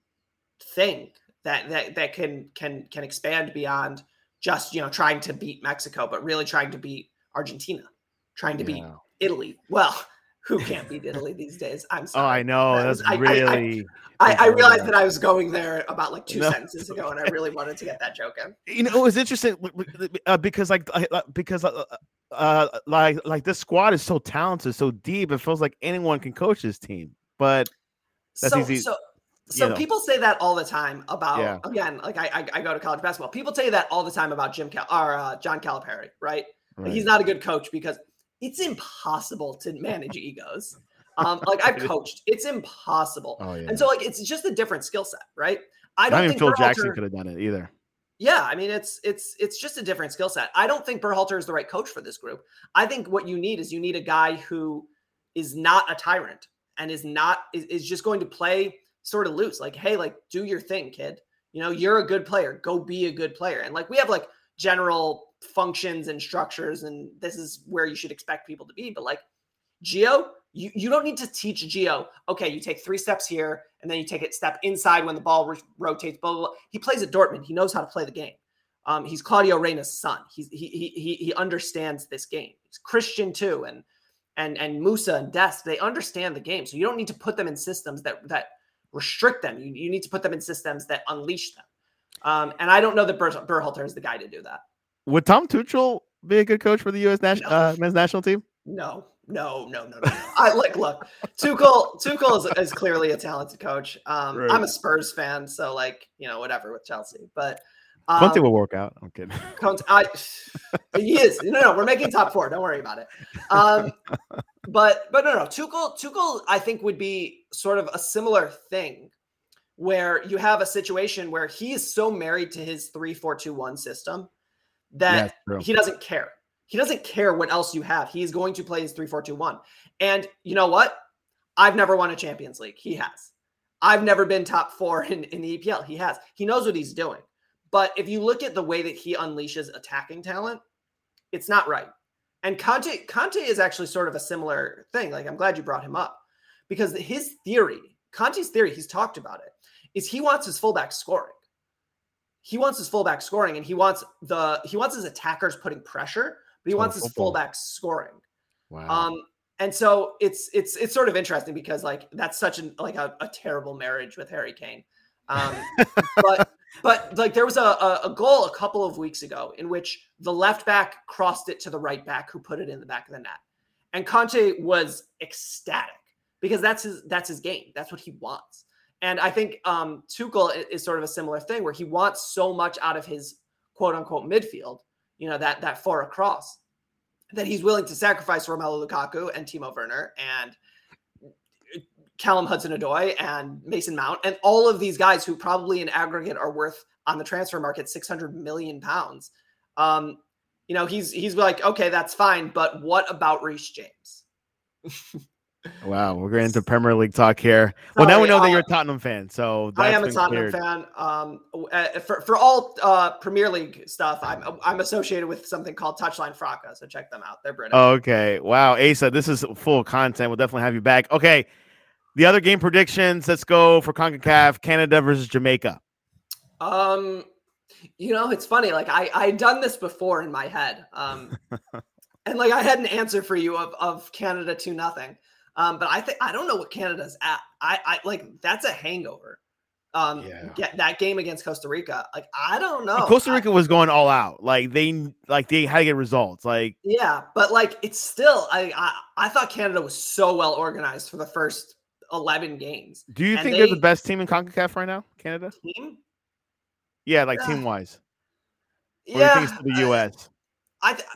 [SPEAKER 2] thing that, that, that can, can, can expand beyond just, you know, trying to beat Mexico, but really trying to beat Argentina, trying to beat
[SPEAKER 1] Yeah.
[SPEAKER 2] Italy. Well, who can't beat Italy these days. I'm
[SPEAKER 1] Oh,
[SPEAKER 2] sorry.
[SPEAKER 1] I know.
[SPEAKER 2] That
[SPEAKER 1] That's
[SPEAKER 2] was- I- I-
[SPEAKER 1] really.
[SPEAKER 2] I, I realized that I was going there about like two
[SPEAKER 1] No.
[SPEAKER 2] sentences ago, and I really wanted to get that joke in.
[SPEAKER 1] You know, it was interesting uh, because like uh, because uh, uh like like this squad is so talented, so deep. It feels like anyone can coach this team, but that's
[SPEAKER 2] so,
[SPEAKER 1] easy.
[SPEAKER 2] So, so
[SPEAKER 1] you know.
[SPEAKER 2] people say that all the time about
[SPEAKER 1] Yeah.
[SPEAKER 2] again, like I, I I go to college basketball. People say that all the time about Jim Cal or uh, John Calipari, right? Like
[SPEAKER 1] Right.
[SPEAKER 2] he's not a good coach because it's impossible to manage egos. Um, like I've coached, it's impossible.
[SPEAKER 1] Oh, yeah.
[SPEAKER 2] And so like it's just a different skill set, right? I
[SPEAKER 1] Not
[SPEAKER 2] don't
[SPEAKER 1] even
[SPEAKER 2] think
[SPEAKER 1] Phil
[SPEAKER 2] Berhalter,
[SPEAKER 1] Jackson could have done it either.
[SPEAKER 2] Yeah, I mean it's it's it's just a different skill set. I don't think Berhalter is the right coach for this group. I think what you need is you need a guy who is not a tyrant and is not is, is just going to play sort of loose. Like, hey, like do your thing, kid. You know, you're a good player. Go be a good player. And like we have like general functions and structures, and this is where you should expect people to be. But like Gio, you, you don't need to teach Gio, okay, you take three steps here, and then you take a step inside when the ball re- rotates, blah, blah, blah. He plays at Dortmund. He knows how to play the game. Um, he's Claudio Reyna's son. He's, he, he, he, he understands this game. He's Christian too. And, and, and Musa and Dest, they understand the game. So you don't need to put them in systems that, that restrict them. You, you need to put them in systems that unleash them. Um, and I don't know that Ber- Berhalter is the guy to do that.
[SPEAKER 1] Would Tom Tuchel be a good coach for the U S national
[SPEAKER 2] No.
[SPEAKER 1] uh, men's national team?
[SPEAKER 2] No, no, no, no, no. I like look. Tuchel, Tuchel is, is clearly a talented coach. Um,
[SPEAKER 1] Right.
[SPEAKER 2] I'm a Spurs fan, so like you know whatever with Chelsea, but um,
[SPEAKER 1] Conte will work out. I'm kidding.
[SPEAKER 2] Conte, I, he is. No, no, we're making top four. Don't worry about it. Um, but but no, no. Tuchel, Tuchel, I think would be sort of a similar thing, where you have a situation where he is so married to his three four two one system that
[SPEAKER 1] Yeah,
[SPEAKER 2] he doesn't care. He doesn't care what else you have. He's going to play his three four two one. And you know what? I've never won a Champions League. He has. I've never been top four in, in the E P L. He has. He knows what he's doing. But if you look at the way that he unleashes attacking talent, it's not right. And Conte, Conte is actually sort of a similar thing. Like, I'm glad you brought him up because his theory, Conte's theory, he's talked about it, is he wants his fullback scoring. He wants his fullback scoring, and he wants the he wants his attackers putting pressure, but he wants his fullback scoring.
[SPEAKER 1] Wow.
[SPEAKER 2] Um, and so it's it's it's sort of interesting because like that's such an like a, a terrible marriage with Harry Kane. Um, but but like there was a, a a goal a couple of weeks ago in which the left back crossed it to the right back who put it in the back of the net, and Conte was ecstatic because that's his that's his game. That's what he wants. And I think um, Tuchel is sort of a similar thing where he wants so much out of his quote unquote midfield, you know, that, that far across, that he's willing to sacrifice Romelu Lukaku and Timo Werner and Callum Hudson-Odoi and Mason Mount and all of these guys who probably in aggregate are worth on the transfer market six hundred million pounds. Um, you know, he's he's like, okay, that's fine, but what about Reece James?
[SPEAKER 1] Wow, we're getting into Premier League talk here. Well,
[SPEAKER 2] Sorry,
[SPEAKER 1] now we know
[SPEAKER 2] uh,
[SPEAKER 1] that you're a Tottenham fan, so that's
[SPEAKER 2] I am a
[SPEAKER 1] been
[SPEAKER 2] Tottenham
[SPEAKER 1] cleared.
[SPEAKER 2] fan. Um, uh, for for all uh, Premier League stuff, I'm I'm associated with something called Touchline Fracas, so check them out. They're British.
[SPEAKER 1] Okay, wow, Asa, this is full content. We'll definitely have you back. Okay, the other game predictions. Let's go for CONCACAF: Canada versus Jamaica.
[SPEAKER 2] Um, you know, it's funny. Like I I done this before in my head. Um, and like I had an answer for you of of Canada two nothing. Um, but I think I don't know what Canada's at. I, I like that's a hangover. Um,
[SPEAKER 1] Yeah.
[SPEAKER 2] get that game against Costa Rica. Like I don't know.
[SPEAKER 1] And Costa Rica
[SPEAKER 2] I,
[SPEAKER 1] was going all out. Like they like they had to get results. Like
[SPEAKER 2] yeah, but like it's still. I, I I thought Canada was so well organized for the first eleven games.
[SPEAKER 1] do you
[SPEAKER 2] And
[SPEAKER 1] think
[SPEAKER 2] they,
[SPEAKER 1] they're the best team in CONCACAF right now, Canada?
[SPEAKER 2] team?
[SPEAKER 1] Yeah, like
[SPEAKER 2] Yeah.
[SPEAKER 1] team wise. Or
[SPEAKER 2] Yeah,
[SPEAKER 1] do you think it's the U S?
[SPEAKER 2] I. Th-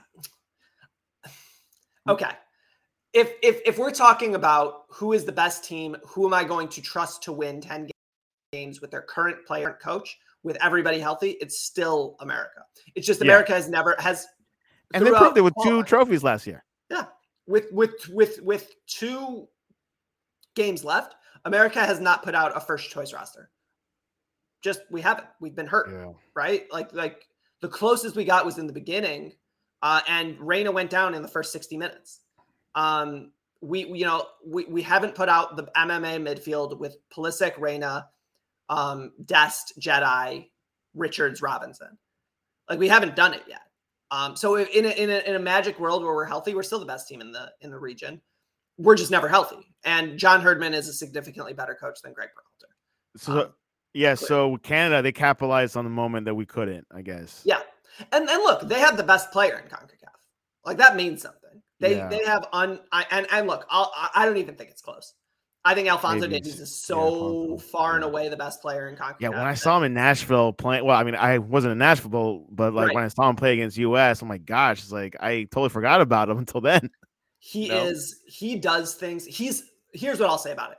[SPEAKER 2] okay. If if if we're talking about who is the best team, who am I going to trust to win ten games with their current player and coach, with everybody healthy, it's still America. It's just America yeah. has never has
[SPEAKER 1] and they proved it with two oh, trophies last year.
[SPEAKER 2] Yeah. With with with with two games left, America has not put out a first choice roster. Just we haven't. We've been hurt.
[SPEAKER 1] Yeah.
[SPEAKER 2] Right? Like like the closest we got was in the beginning, uh, and Reyna went down in the first sixty minutes. Um, we, you know, we, we haven't put out the M M A midfield with Pulisic, Reyna, um, Dest, Jedi, Richards, Robinson. Like we haven't done it yet. Um, so in a, in a, in a magic world where we're healthy, we're still the best team in the, in the region. were just never healthy. And John Herdman is a significantly better coach than Greg Berhalter.
[SPEAKER 1] So, um, yeah, clearly. So Canada, they capitalized on the moment that we couldn't, I guess.
[SPEAKER 2] Yeah. And and look, they have the best player in CONCACAF. Like, that means something. They yeah. they have un I, and and look, I'll, I don't even think it's close. I think Alphonso Davies, Davies is so yeah, far yeah. and away the best player in CONCACAF.
[SPEAKER 1] Yeah, when I saw him in Nashville playing, well, I mean, I wasn't in Nashville, but like right. when I saw him play against U S, oh my gosh, it's like I totally forgot about him until then.
[SPEAKER 2] He no. is, he does things. He's, here's what I'll say about it.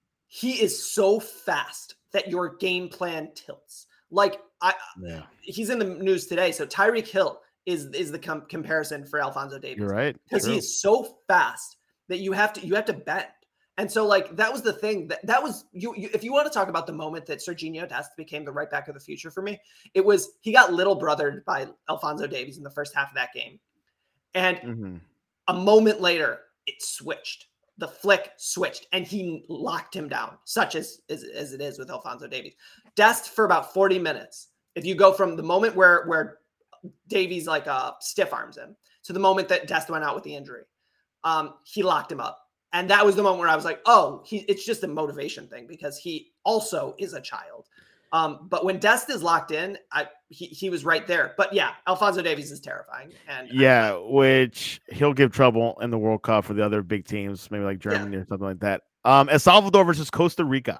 [SPEAKER 2] He is so fast that your game plan tilts. Like, I, yeah. he's in the news today. So Tyreek Hill is, is the com- comparison for Alphonso Davies.
[SPEAKER 1] You're right.
[SPEAKER 2] Because he is so fast that you have to, you have to bend. And so, like, that was the thing that that was you, you. If you want to talk about the moment that Serginho Dest became the right back of the future for me, it was he got little brothered by Alphonso Davies in the first half of that game, and mm-hmm. a moment later it switched. The flick switched, and he locked him down, such as as, as it is with Alphonso Davies. Dest for about forty minutes. If you go from the moment where where Davies like uh, stiff arms him to the moment that Dest went out with the injury, um, he locked him up. And that was the moment where I was like, oh, he, it's just a motivation thing because he also is a child. Um, but when Dest is locked in, I he, he was right there. But yeah, Alphonso Davies is terrifying. And
[SPEAKER 1] yeah, I, which he'll give trouble in the World Cup for the other big teams, maybe like Germany yeah. or something like that. Um, El Salvador versus Costa Rica.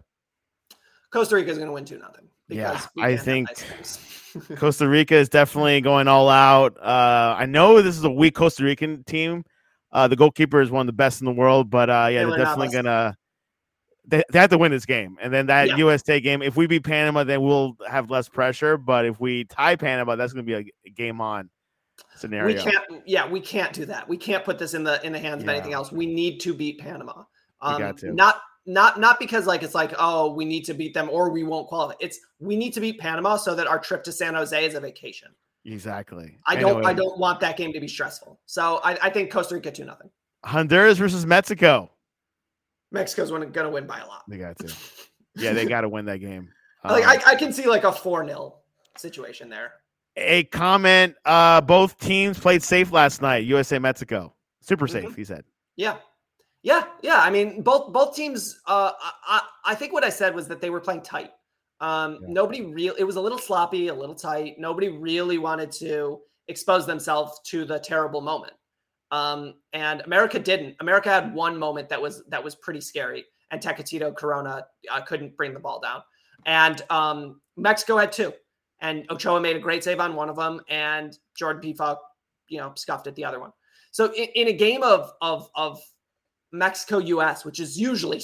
[SPEAKER 2] Costa Rica is going to win two nothing.
[SPEAKER 1] Yeah, I think nice Costa Rica is definitely going all out. Uh, I know this is a weak Costa Rican team. Uh, the goalkeeper is one of the best in the world, but uh, yeah, they they're definitely gonna. They, they have to win this game, and then that yeah. U S A game. If we beat Panama, then we'll have less pressure. But if we tie Panama, that's going to be a, a game on scenario.
[SPEAKER 2] We can't. Yeah, we can't do that. We can't put this in the in the hands yeah. of anything else. We need to beat Panama. Um, we got to. Not not not because like it's like oh we need to beat them or we won't qualify. It's we need to beat Panama so that our trip to San Jose is a vacation.
[SPEAKER 1] Exactly.
[SPEAKER 2] I don't. Anyway. I don't want that game to be stressful. So I, I think Costa Rica two nothing.
[SPEAKER 1] Honduras versus Mexico.
[SPEAKER 2] Mexico's going to win by a lot.
[SPEAKER 1] They got to. Yeah, they got to win that game.
[SPEAKER 2] Like um, I, I can see like a four nil situation there.
[SPEAKER 1] A comment. Uh, both teams played safe last night. U S A Mexico. Super safe. Mm-hmm. He said.
[SPEAKER 2] Yeah. Yeah. Yeah. I mean, both both teams. Uh, I I think what I said was that they were playing tight. Um, yeah. Nobody real. It was a little sloppy, a little tight. Nobody really wanted to expose themselves to the terrible moment. Um, and America didn't. America had one moment that was that was pretty scary, and Tecatito Corona uh, couldn't bring the ball down. And um, Mexico had two, and Ochoa made a great save on one of them, and Jordan Pefok, you know, scuffed at the other one. So in, in a game of of of Mexico U S, which is usually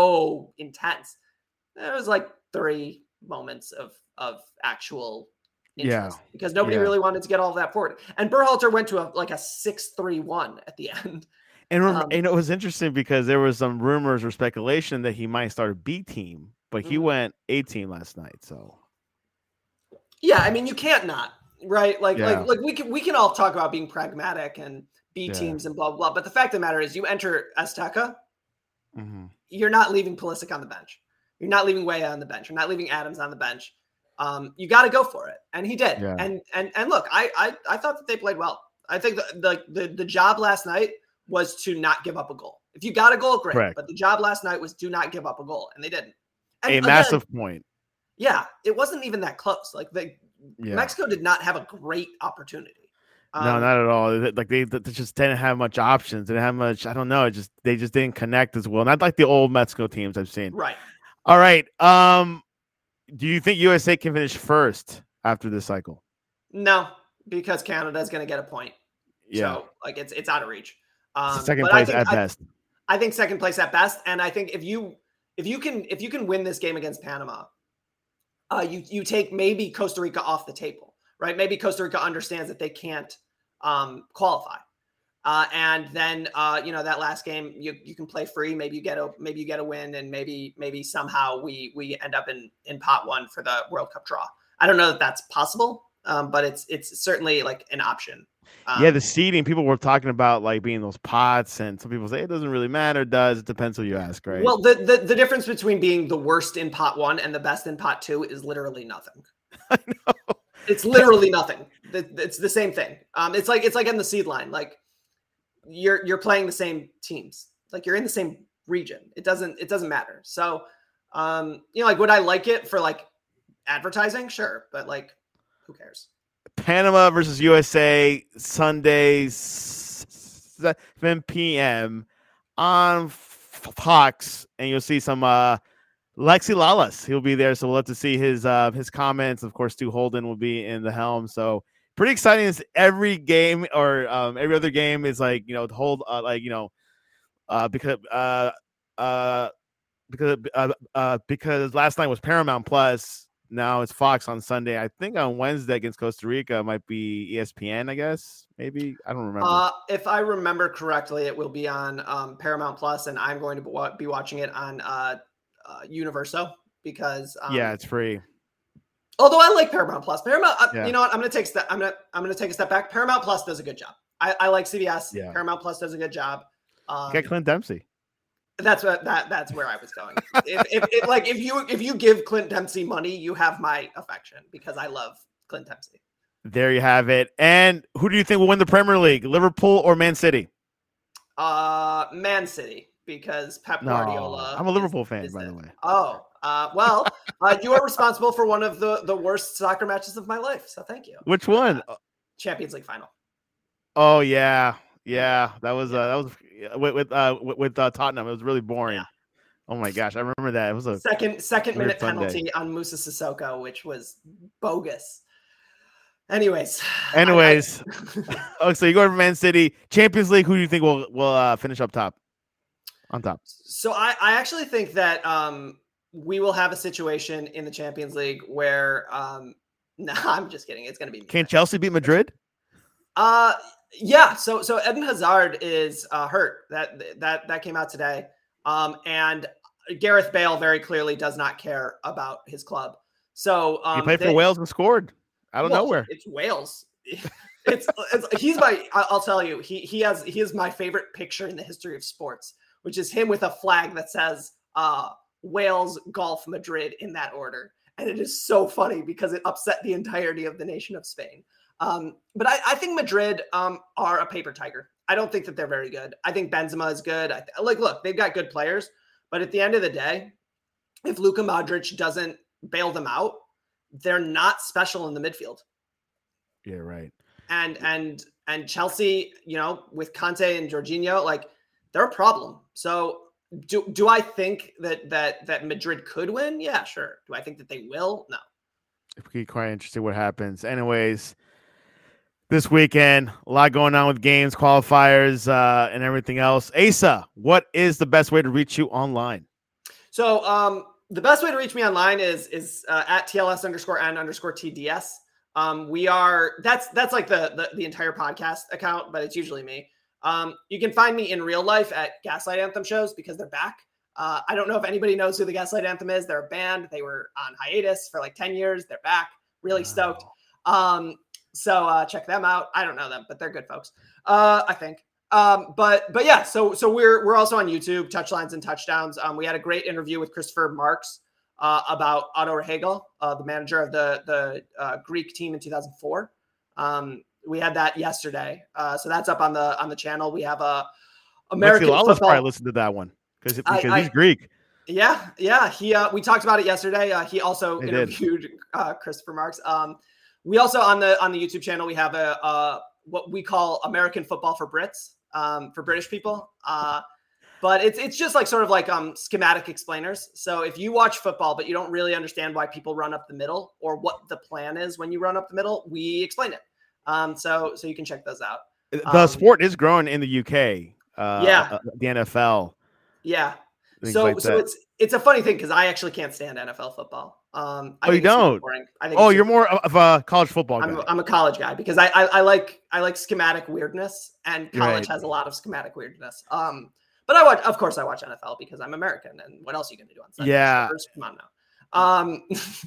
[SPEAKER 2] so intense, there was like three moments of of actual interest yeah. because nobody yeah. really wanted to get all of that forward. And Berhalter went to a like a six three one at the end.
[SPEAKER 1] And, um, and it was interesting because there was some rumors or speculation that he might start a B team, but he mm-hmm. went A team last night. So
[SPEAKER 2] yeah, I mean you can't not, right? Like yeah. like like we can we can all talk about being pragmatic and B yeah. teams and blah blah blah. But the fact of the matter is you enter Azteca, mm-hmm. you're not leaving Pulisic on the bench. You're not leaving Weah on the bench. You're not leaving Adams on the bench. Um, you got to go for it, and he did. Yeah. And and and look, I, I I thought that they played well. I think the, the the the job last night was to not give up a goal. If you got a goal, great. Correct. But the job last night was do not give up a goal, and they didn't. And
[SPEAKER 1] a again, massive point.
[SPEAKER 2] Yeah, it wasn't even that close. Like they, yeah. Mexico did not have a great opportunity.
[SPEAKER 1] Um, no, not at all. Like they, they just didn't have much options. They didn't have much. I don't know. It just they just didn't connect as well. Not like the old Mexico teams I've seen.
[SPEAKER 2] Right.
[SPEAKER 1] All right. Um, do you think U S A can finish first after this cycle?
[SPEAKER 2] No, because Canada is going to get a point.
[SPEAKER 1] Yeah.
[SPEAKER 2] So like it's it's out of reach. Um,
[SPEAKER 1] second place think, at
[SPEAKER 2] I,
[SPEAKER 1] best.
[SPEAKER 2] I think second place at best, and I think if you if you can if you can win this game against Panama, uh, you you take maybe Costa Rica off the table, right? Maybe Costa Rica understands that they can't um, qualify. Uh, and then, uh, you know, that last game, you you can play free. Maybe you get a maybe you get a win, and maybe maybe somehow we we end up in in pot one for the World Cup draw. I don't know that that's possible, um, but it's it's certainly like an option. Um,
[SPEAKER 1] yeah, the seeding, people were talking about like being those pots, and some people say it doesn't really matter. It does. It depends who you ask, right?
[SPEAKER 2] Well, the, the the difference between being the worst in pot one and the best in pot two is literally nothing.
[SPEAKER 1] I know.
[SPEAKER 2] It's literally nothing. It's the same thing. Um, it's like it's like in the seed line, like. You're you're playing the same teams. Like you're in the same region. It doesn't, it doesn't matter. So, um, you know, like, would I like it for like advertising? Sure. But like, who cares?
[SPEAKER 1] Panama versus U S A Sunday, seven p.m. on Fox, and you'll see some uh, Lexi Lalas. He'll be there, so we'll have to see his uh, his comments. Of course, Stu Holden will be in the helm, so pretty exciting. Is every game or um, every other game is like you know to hold uh, like you know uh, because uh, uh, because uh, uh, because last night was Paramount Plus. Now it's Fox on Sunday. I think on Wednesday against Costa Rica it might be E S P N, I guess. Maybe. I don't remember.
[SPEAKER 2] Uh, if I remember correctly, it will be on um, Paramount Plus, and I'm going to be watching it on uh, uh, Universo because um,
[SPEAKER 1] yeah, it's free.
[SPEAKER 2] Although I like Paramount Plus. Paramount, uh,
[SPEAKER 1] yeah.
[SPEAKER 2] you know what? I'm going to take step. I'm going to I'm going to take a step back. Paramount Plus does a good job. I, I like C B S.
[SPEAKER 1] Yeah.
[SPEAKER 2] Paramount Plus does a good job. Um,
[SPEAKER 1] Get Clint Dempsey.
[SPEAKER 2] That's what that that's where I was going. if, if, if like if you if you give Clint Dempsey money, you have my affection because I love Clint Dempsey.
[SPEAKER 1] There you have it. And who do you think will win the Premier League, Liverpool or Man City?
[SPEAKER 2] Uh, Man City, because Pep Guardiola.
[SPEAKER 1] No, I'm a Liverpool
[SPEAKER 2] is,
[SPEAKER 1] fan,
[SPEAKER 2] is
[SPEAKER 1] by
[SPEAKER 2] it.
[SPEAKER 1] the way.
[SPEAKER 2] Oh, uh, well, uh, you are responsible for one of the the worst soccer matches of my life. So thank you.
[SPEAKER 1] Which one?
[SPEAKER 2] Uh, Champions League final.
[SPEAKER 1] Oh yeah, yeah. That was uh, that was with with uh, with uh, Tottenham. It was really boring.
[SPEAKER 2] Yeah.
[SPEAKER 1] Oh my gosh, I remember that. It was a
[SPEAKER 2] second second minute penalty
[SPEAKER 1] Sunday.
[SPEAKER 2] on Musa Sissoko, which was bogus. Anyways,
[SPEAKER 1] anyways, I, I, oh, so you go to Man City Champions League. Who do you think will will uh, finish up top? On top.
[SPEAKER 2] So I, I actually think that um, we will have a situation in the Champions League where um, no, nah, I'm just kidding. It's going to be.
[SPEAKER 1] Can Chelsea beat Madrid?
[SPEAKER 2] Uh, yeah. So so Eden Hazard is uh, hurt. That that that came out today. Um, and Gareth Bale very clearly does not care about his club. So um,
[SPEAKER 1] he played
[SPEAKER 2] they,
[SPEAKER 1] for Wales and scored out of
[SPEAKER 2] well,
[SPEAKER 1] nowhere.
[SPEAKER 2] It's Wales. It's, it's he's my. I'll tell you. He he has he is my favorite picture in the history of sports, which is him with a flag that says uh, Wales, Golf, Madrid in that order. And it is so funny because it upset the entirety of the nation of Spain. Um, but I, I think Madrid um, are a paper tiger. I don't think that they're very good. I think Benzema is good. I th- like, look, they've got good players. But at the end of the day, if Luka Modric doesn't bail them out, they're not special in the midfield.
[SPEAKER 1] Yeah, right.
[SPEAKER 2] And and and Chelsea, you know, with Conte and Jorginho, like, they're a problem. So do do I think that that that Madrid could win? Yeah, sure. Do I think that they will? No.
[SPEAKER 1] It'd be quite interesting what happens. Anyways, this weekend, a lot going on with games, qualifiers, uh, and everything else. Asa, what is the best way to reach you online?
[SPEAKER 2] So um, the best way to reach me online is is uh, at T L S underscore N underscore T D S. Um, we are that's that's like the, the the entire podcast account, but it's usually me. Um, you can find me in real life at Gaslight Anthem shows because they're back. Uh, I don't know if anybody knows who the Gaslight Anthem is. They're a band. They were on hiatus for like ten years. They're back. Really stoked. Um, so uh, check them out. I don't know them, but they're good folks. Uh, I think. Um, but but yeah, so so we're we're also on YouTube, Touchlines and Touchdowns. Um, we had a great interview with Christopher Marks uh, about Otto Rehagel, uh, the manager of the the uh, Greek team in two thousand four. Um, we had that yesterday, uh, so that's up on the on the channel. We have a American
[SPEAKER 1] Lexi Lalas
[SPEAKER 2] football.
[SPEAKER 1] probably listened to that one because because
[SPEAKER 2] I,
[SPEAKER 1] he's
[SPEAKER 2] I,
[SPEAKER 1] Greek.
[SPEAKER 2] Yeah, yeah. He uh, we talked about it yesterday. Uh, he also
[SPEAKER 1] They
[SPEAKER 2] interviewed uh, Christopher Marks. Um, we also on the on the YouTube channel we have a uh, what we call American Football for Brits, um, for British people. Uh, but it's it's just like sort of like um, schematic explainers. So if you watch football but you don't really understand why people run up the middle or what the plan is when you run up the middle, we explain it. Um, so so you can check those out.
[SPEAKER 1] The
[SPEAKER 2] um,
[SPEAKER 1] sport is growing in the U K. Uh,
[SPEAKER 2] yeah,
[SPEAKER 1] uh, the N F L.
[SPEAKER 2] Yeah.
[SPEAKER 1] Things
[SPEAKER 2] So
[SPEAKER 1] like
[SPEAKER 2] so
[SPEAKER 1] that.
[SPEAKER 2] it's it's a funny thing because I actually can't stand N F L football. Um, I
[SPEAKER 1] Oh, you
[SPEAKER 2] think it's super
[SPEAKER 1] don't?
[SPEAKER 2] boring. I think
[SPEAKER 1] Oh,
[SPEAKER 2] it's
[SPEAKER 1] you're
[SPEAKER 2] super-
[SPEAKER 1] more of a college football guy.
[SPEAKER 2] I'm, I'm a college guy because I, I I like I like schematic weirdness, and college
[SPEAKER 1] Right.
[SPEAKER 2] has a lot of schematic weirdness. Um, but I watch, of course, I watch N F L because I'm American, and what else are you going to do on Sunday?
[SPEAKER 1] Yeah.
[SPEAKER 2] Come on now. Um,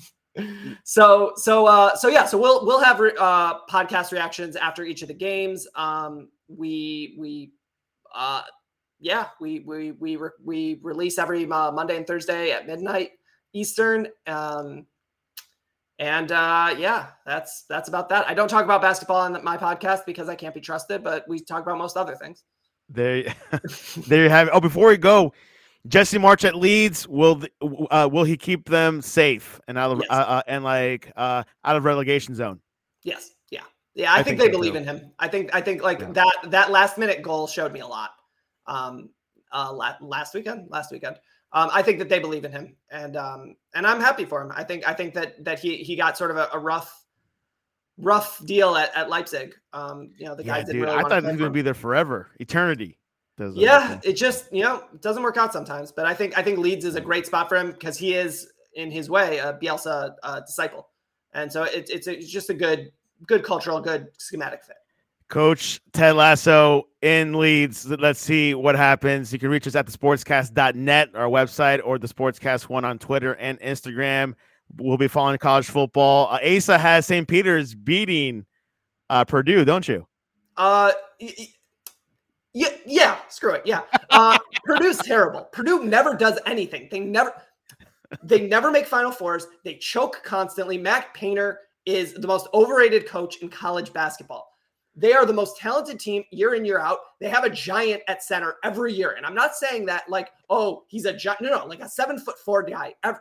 [SPEAKER 2] so so uh so yeah, so we'll we'll have re- uh podcast reactions after each of the games. Um, we we uh yeah we we we re- we release every uh, Monday and Thursday at midnight Eastern. Um. And uh, yeah, that's that's about that. I don't talk about basketball on my podcast because I can't be trusted, but we talk about most other things.
[SPEAKER 1] There, there you have it. Oh, before we go, Jesse March at Leeds. Will uh, will he keep them safe and out of
[SPEAKER 2] Yes.
[SPEAKER 1] uh, uh, and like uh, out of relegation zone?
[SPEAKER 2] Yes. Yeah. Yeah. I, I think, think they so believe too. in him. I think. I think like yeah. that that last minute goal showed me a lot. Um. Uh. La- last weekend. Last weekend. Um. I think that they believe in him, and um. And I'm happy for him. I think. I think that that he he got sort of a, a rough. rough deal at, at Leipzig. Um, you know, the
[SPEAKER 1] yeah,
[SPEAKER 2] guys didn't
[SPEAKER 1] dude,
[SPEAKER 2] really
[SPEAKER 1] I
[SPEAKER 2] want
[SPEAKER 1] thought
[SPEAKER 2] to
[SPEAKER 1] he was going to be there forever, eternity.
[SPEAKER 2] Does yeah, it just, you know, it doesn't work out sometimes. But I think I think Leeds is a great spot for him because he is, in his way, a Bielsa uh, disciple, and so it, it's it's just a good good cultural, good schematic fit.
[SPEAKER 1] Coach Ted Lasso in Leeds. Let's see what happens. You can reach us at the sportscast dot net, our website, or the Sportscast one on Twitter and Instagram. We'll be following college football. Uh, Asa has Saint Peter's beating uh, Purdue, don't you?
[SPEAKER 2] Uh, y- yeah, yeah. Screw it. Yeah. Uh, Purdue's terrible. Purdue never does anything. They never, they never make Final Fours. They choke constantly. Matt Painter is the most overrated coach in college basketball. They are the most talented team year in, year out. They have a giant at center every year, and I'm not saying that like, oh, he's a giant. No, no, like a seven foot four guy. Ever.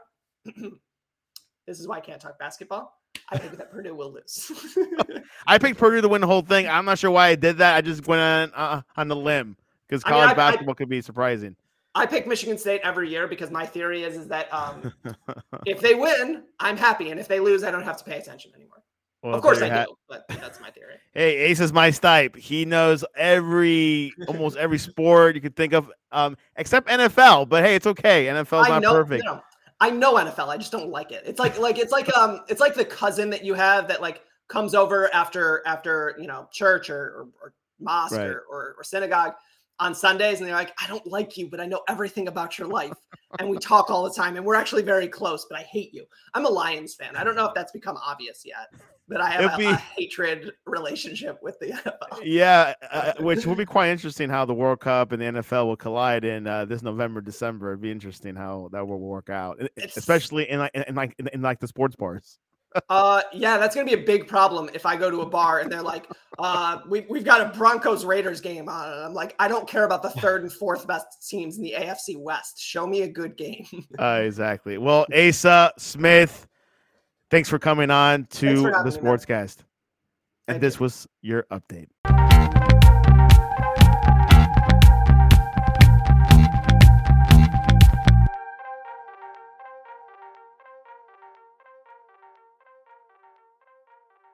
[SPEAKER 2] This is why I can't talk basketball. I think that Purdue will lose.
[SPEAKER 1] I picked Purdue to win the whole thing. I'm not sure why I did that. I just went on uh, on the limb because college I mean, I, basketball I, could be surprising.
[SPEAKER 2] I pick Michigan State every year because my theory is, is that um, if they win, I'm happy. And if they lose, I don't have to pay attention anymore. Well, of course I ha- do, but that's my theory.
[SPEAKER 1] Hey, Ace is my stipe. He knows every, almost every sport you could think of, um, except N F L. But hey, it's okay. N F L is not
[SPEAKER 2] know,
[SPEAKER 1] perfect.
[SPEAKER 2] You know, I know N F L. I just don't like it. It's like like it's like um it's like the cousin that you have that like comes over after after you know church or or, or mosque right. or, or or synagogue on Sundays, and they're like, I don't like you, but I know everything about your life, and we talk all the time, and we're actually very close, but I hate you. I'm a Lions fan. I don't know if that's become obvious yet, but I have a, be, a hatred relationship with the N F L.
[SPEAKER 1] Yeah, uh, which will be quite interesting how the World Cup and the N F L will collide in uh, this November, December. It'd be interesting how that will work out, it's, especially in like in like in, in like the sports bars.
[SPEAKER 2] uh, yeah, that's gonna be a big problem if I go to a bar and they're like, uh, we we've got a Broncos Raiders game on, and I'm like, I don't care about the third and fourth best teams in the A F C West. Show me a good game. uh,
[SPEAKER 1] exactly. Well, Asa Smith, thanks for coming on to the Sportscast. And this was your update.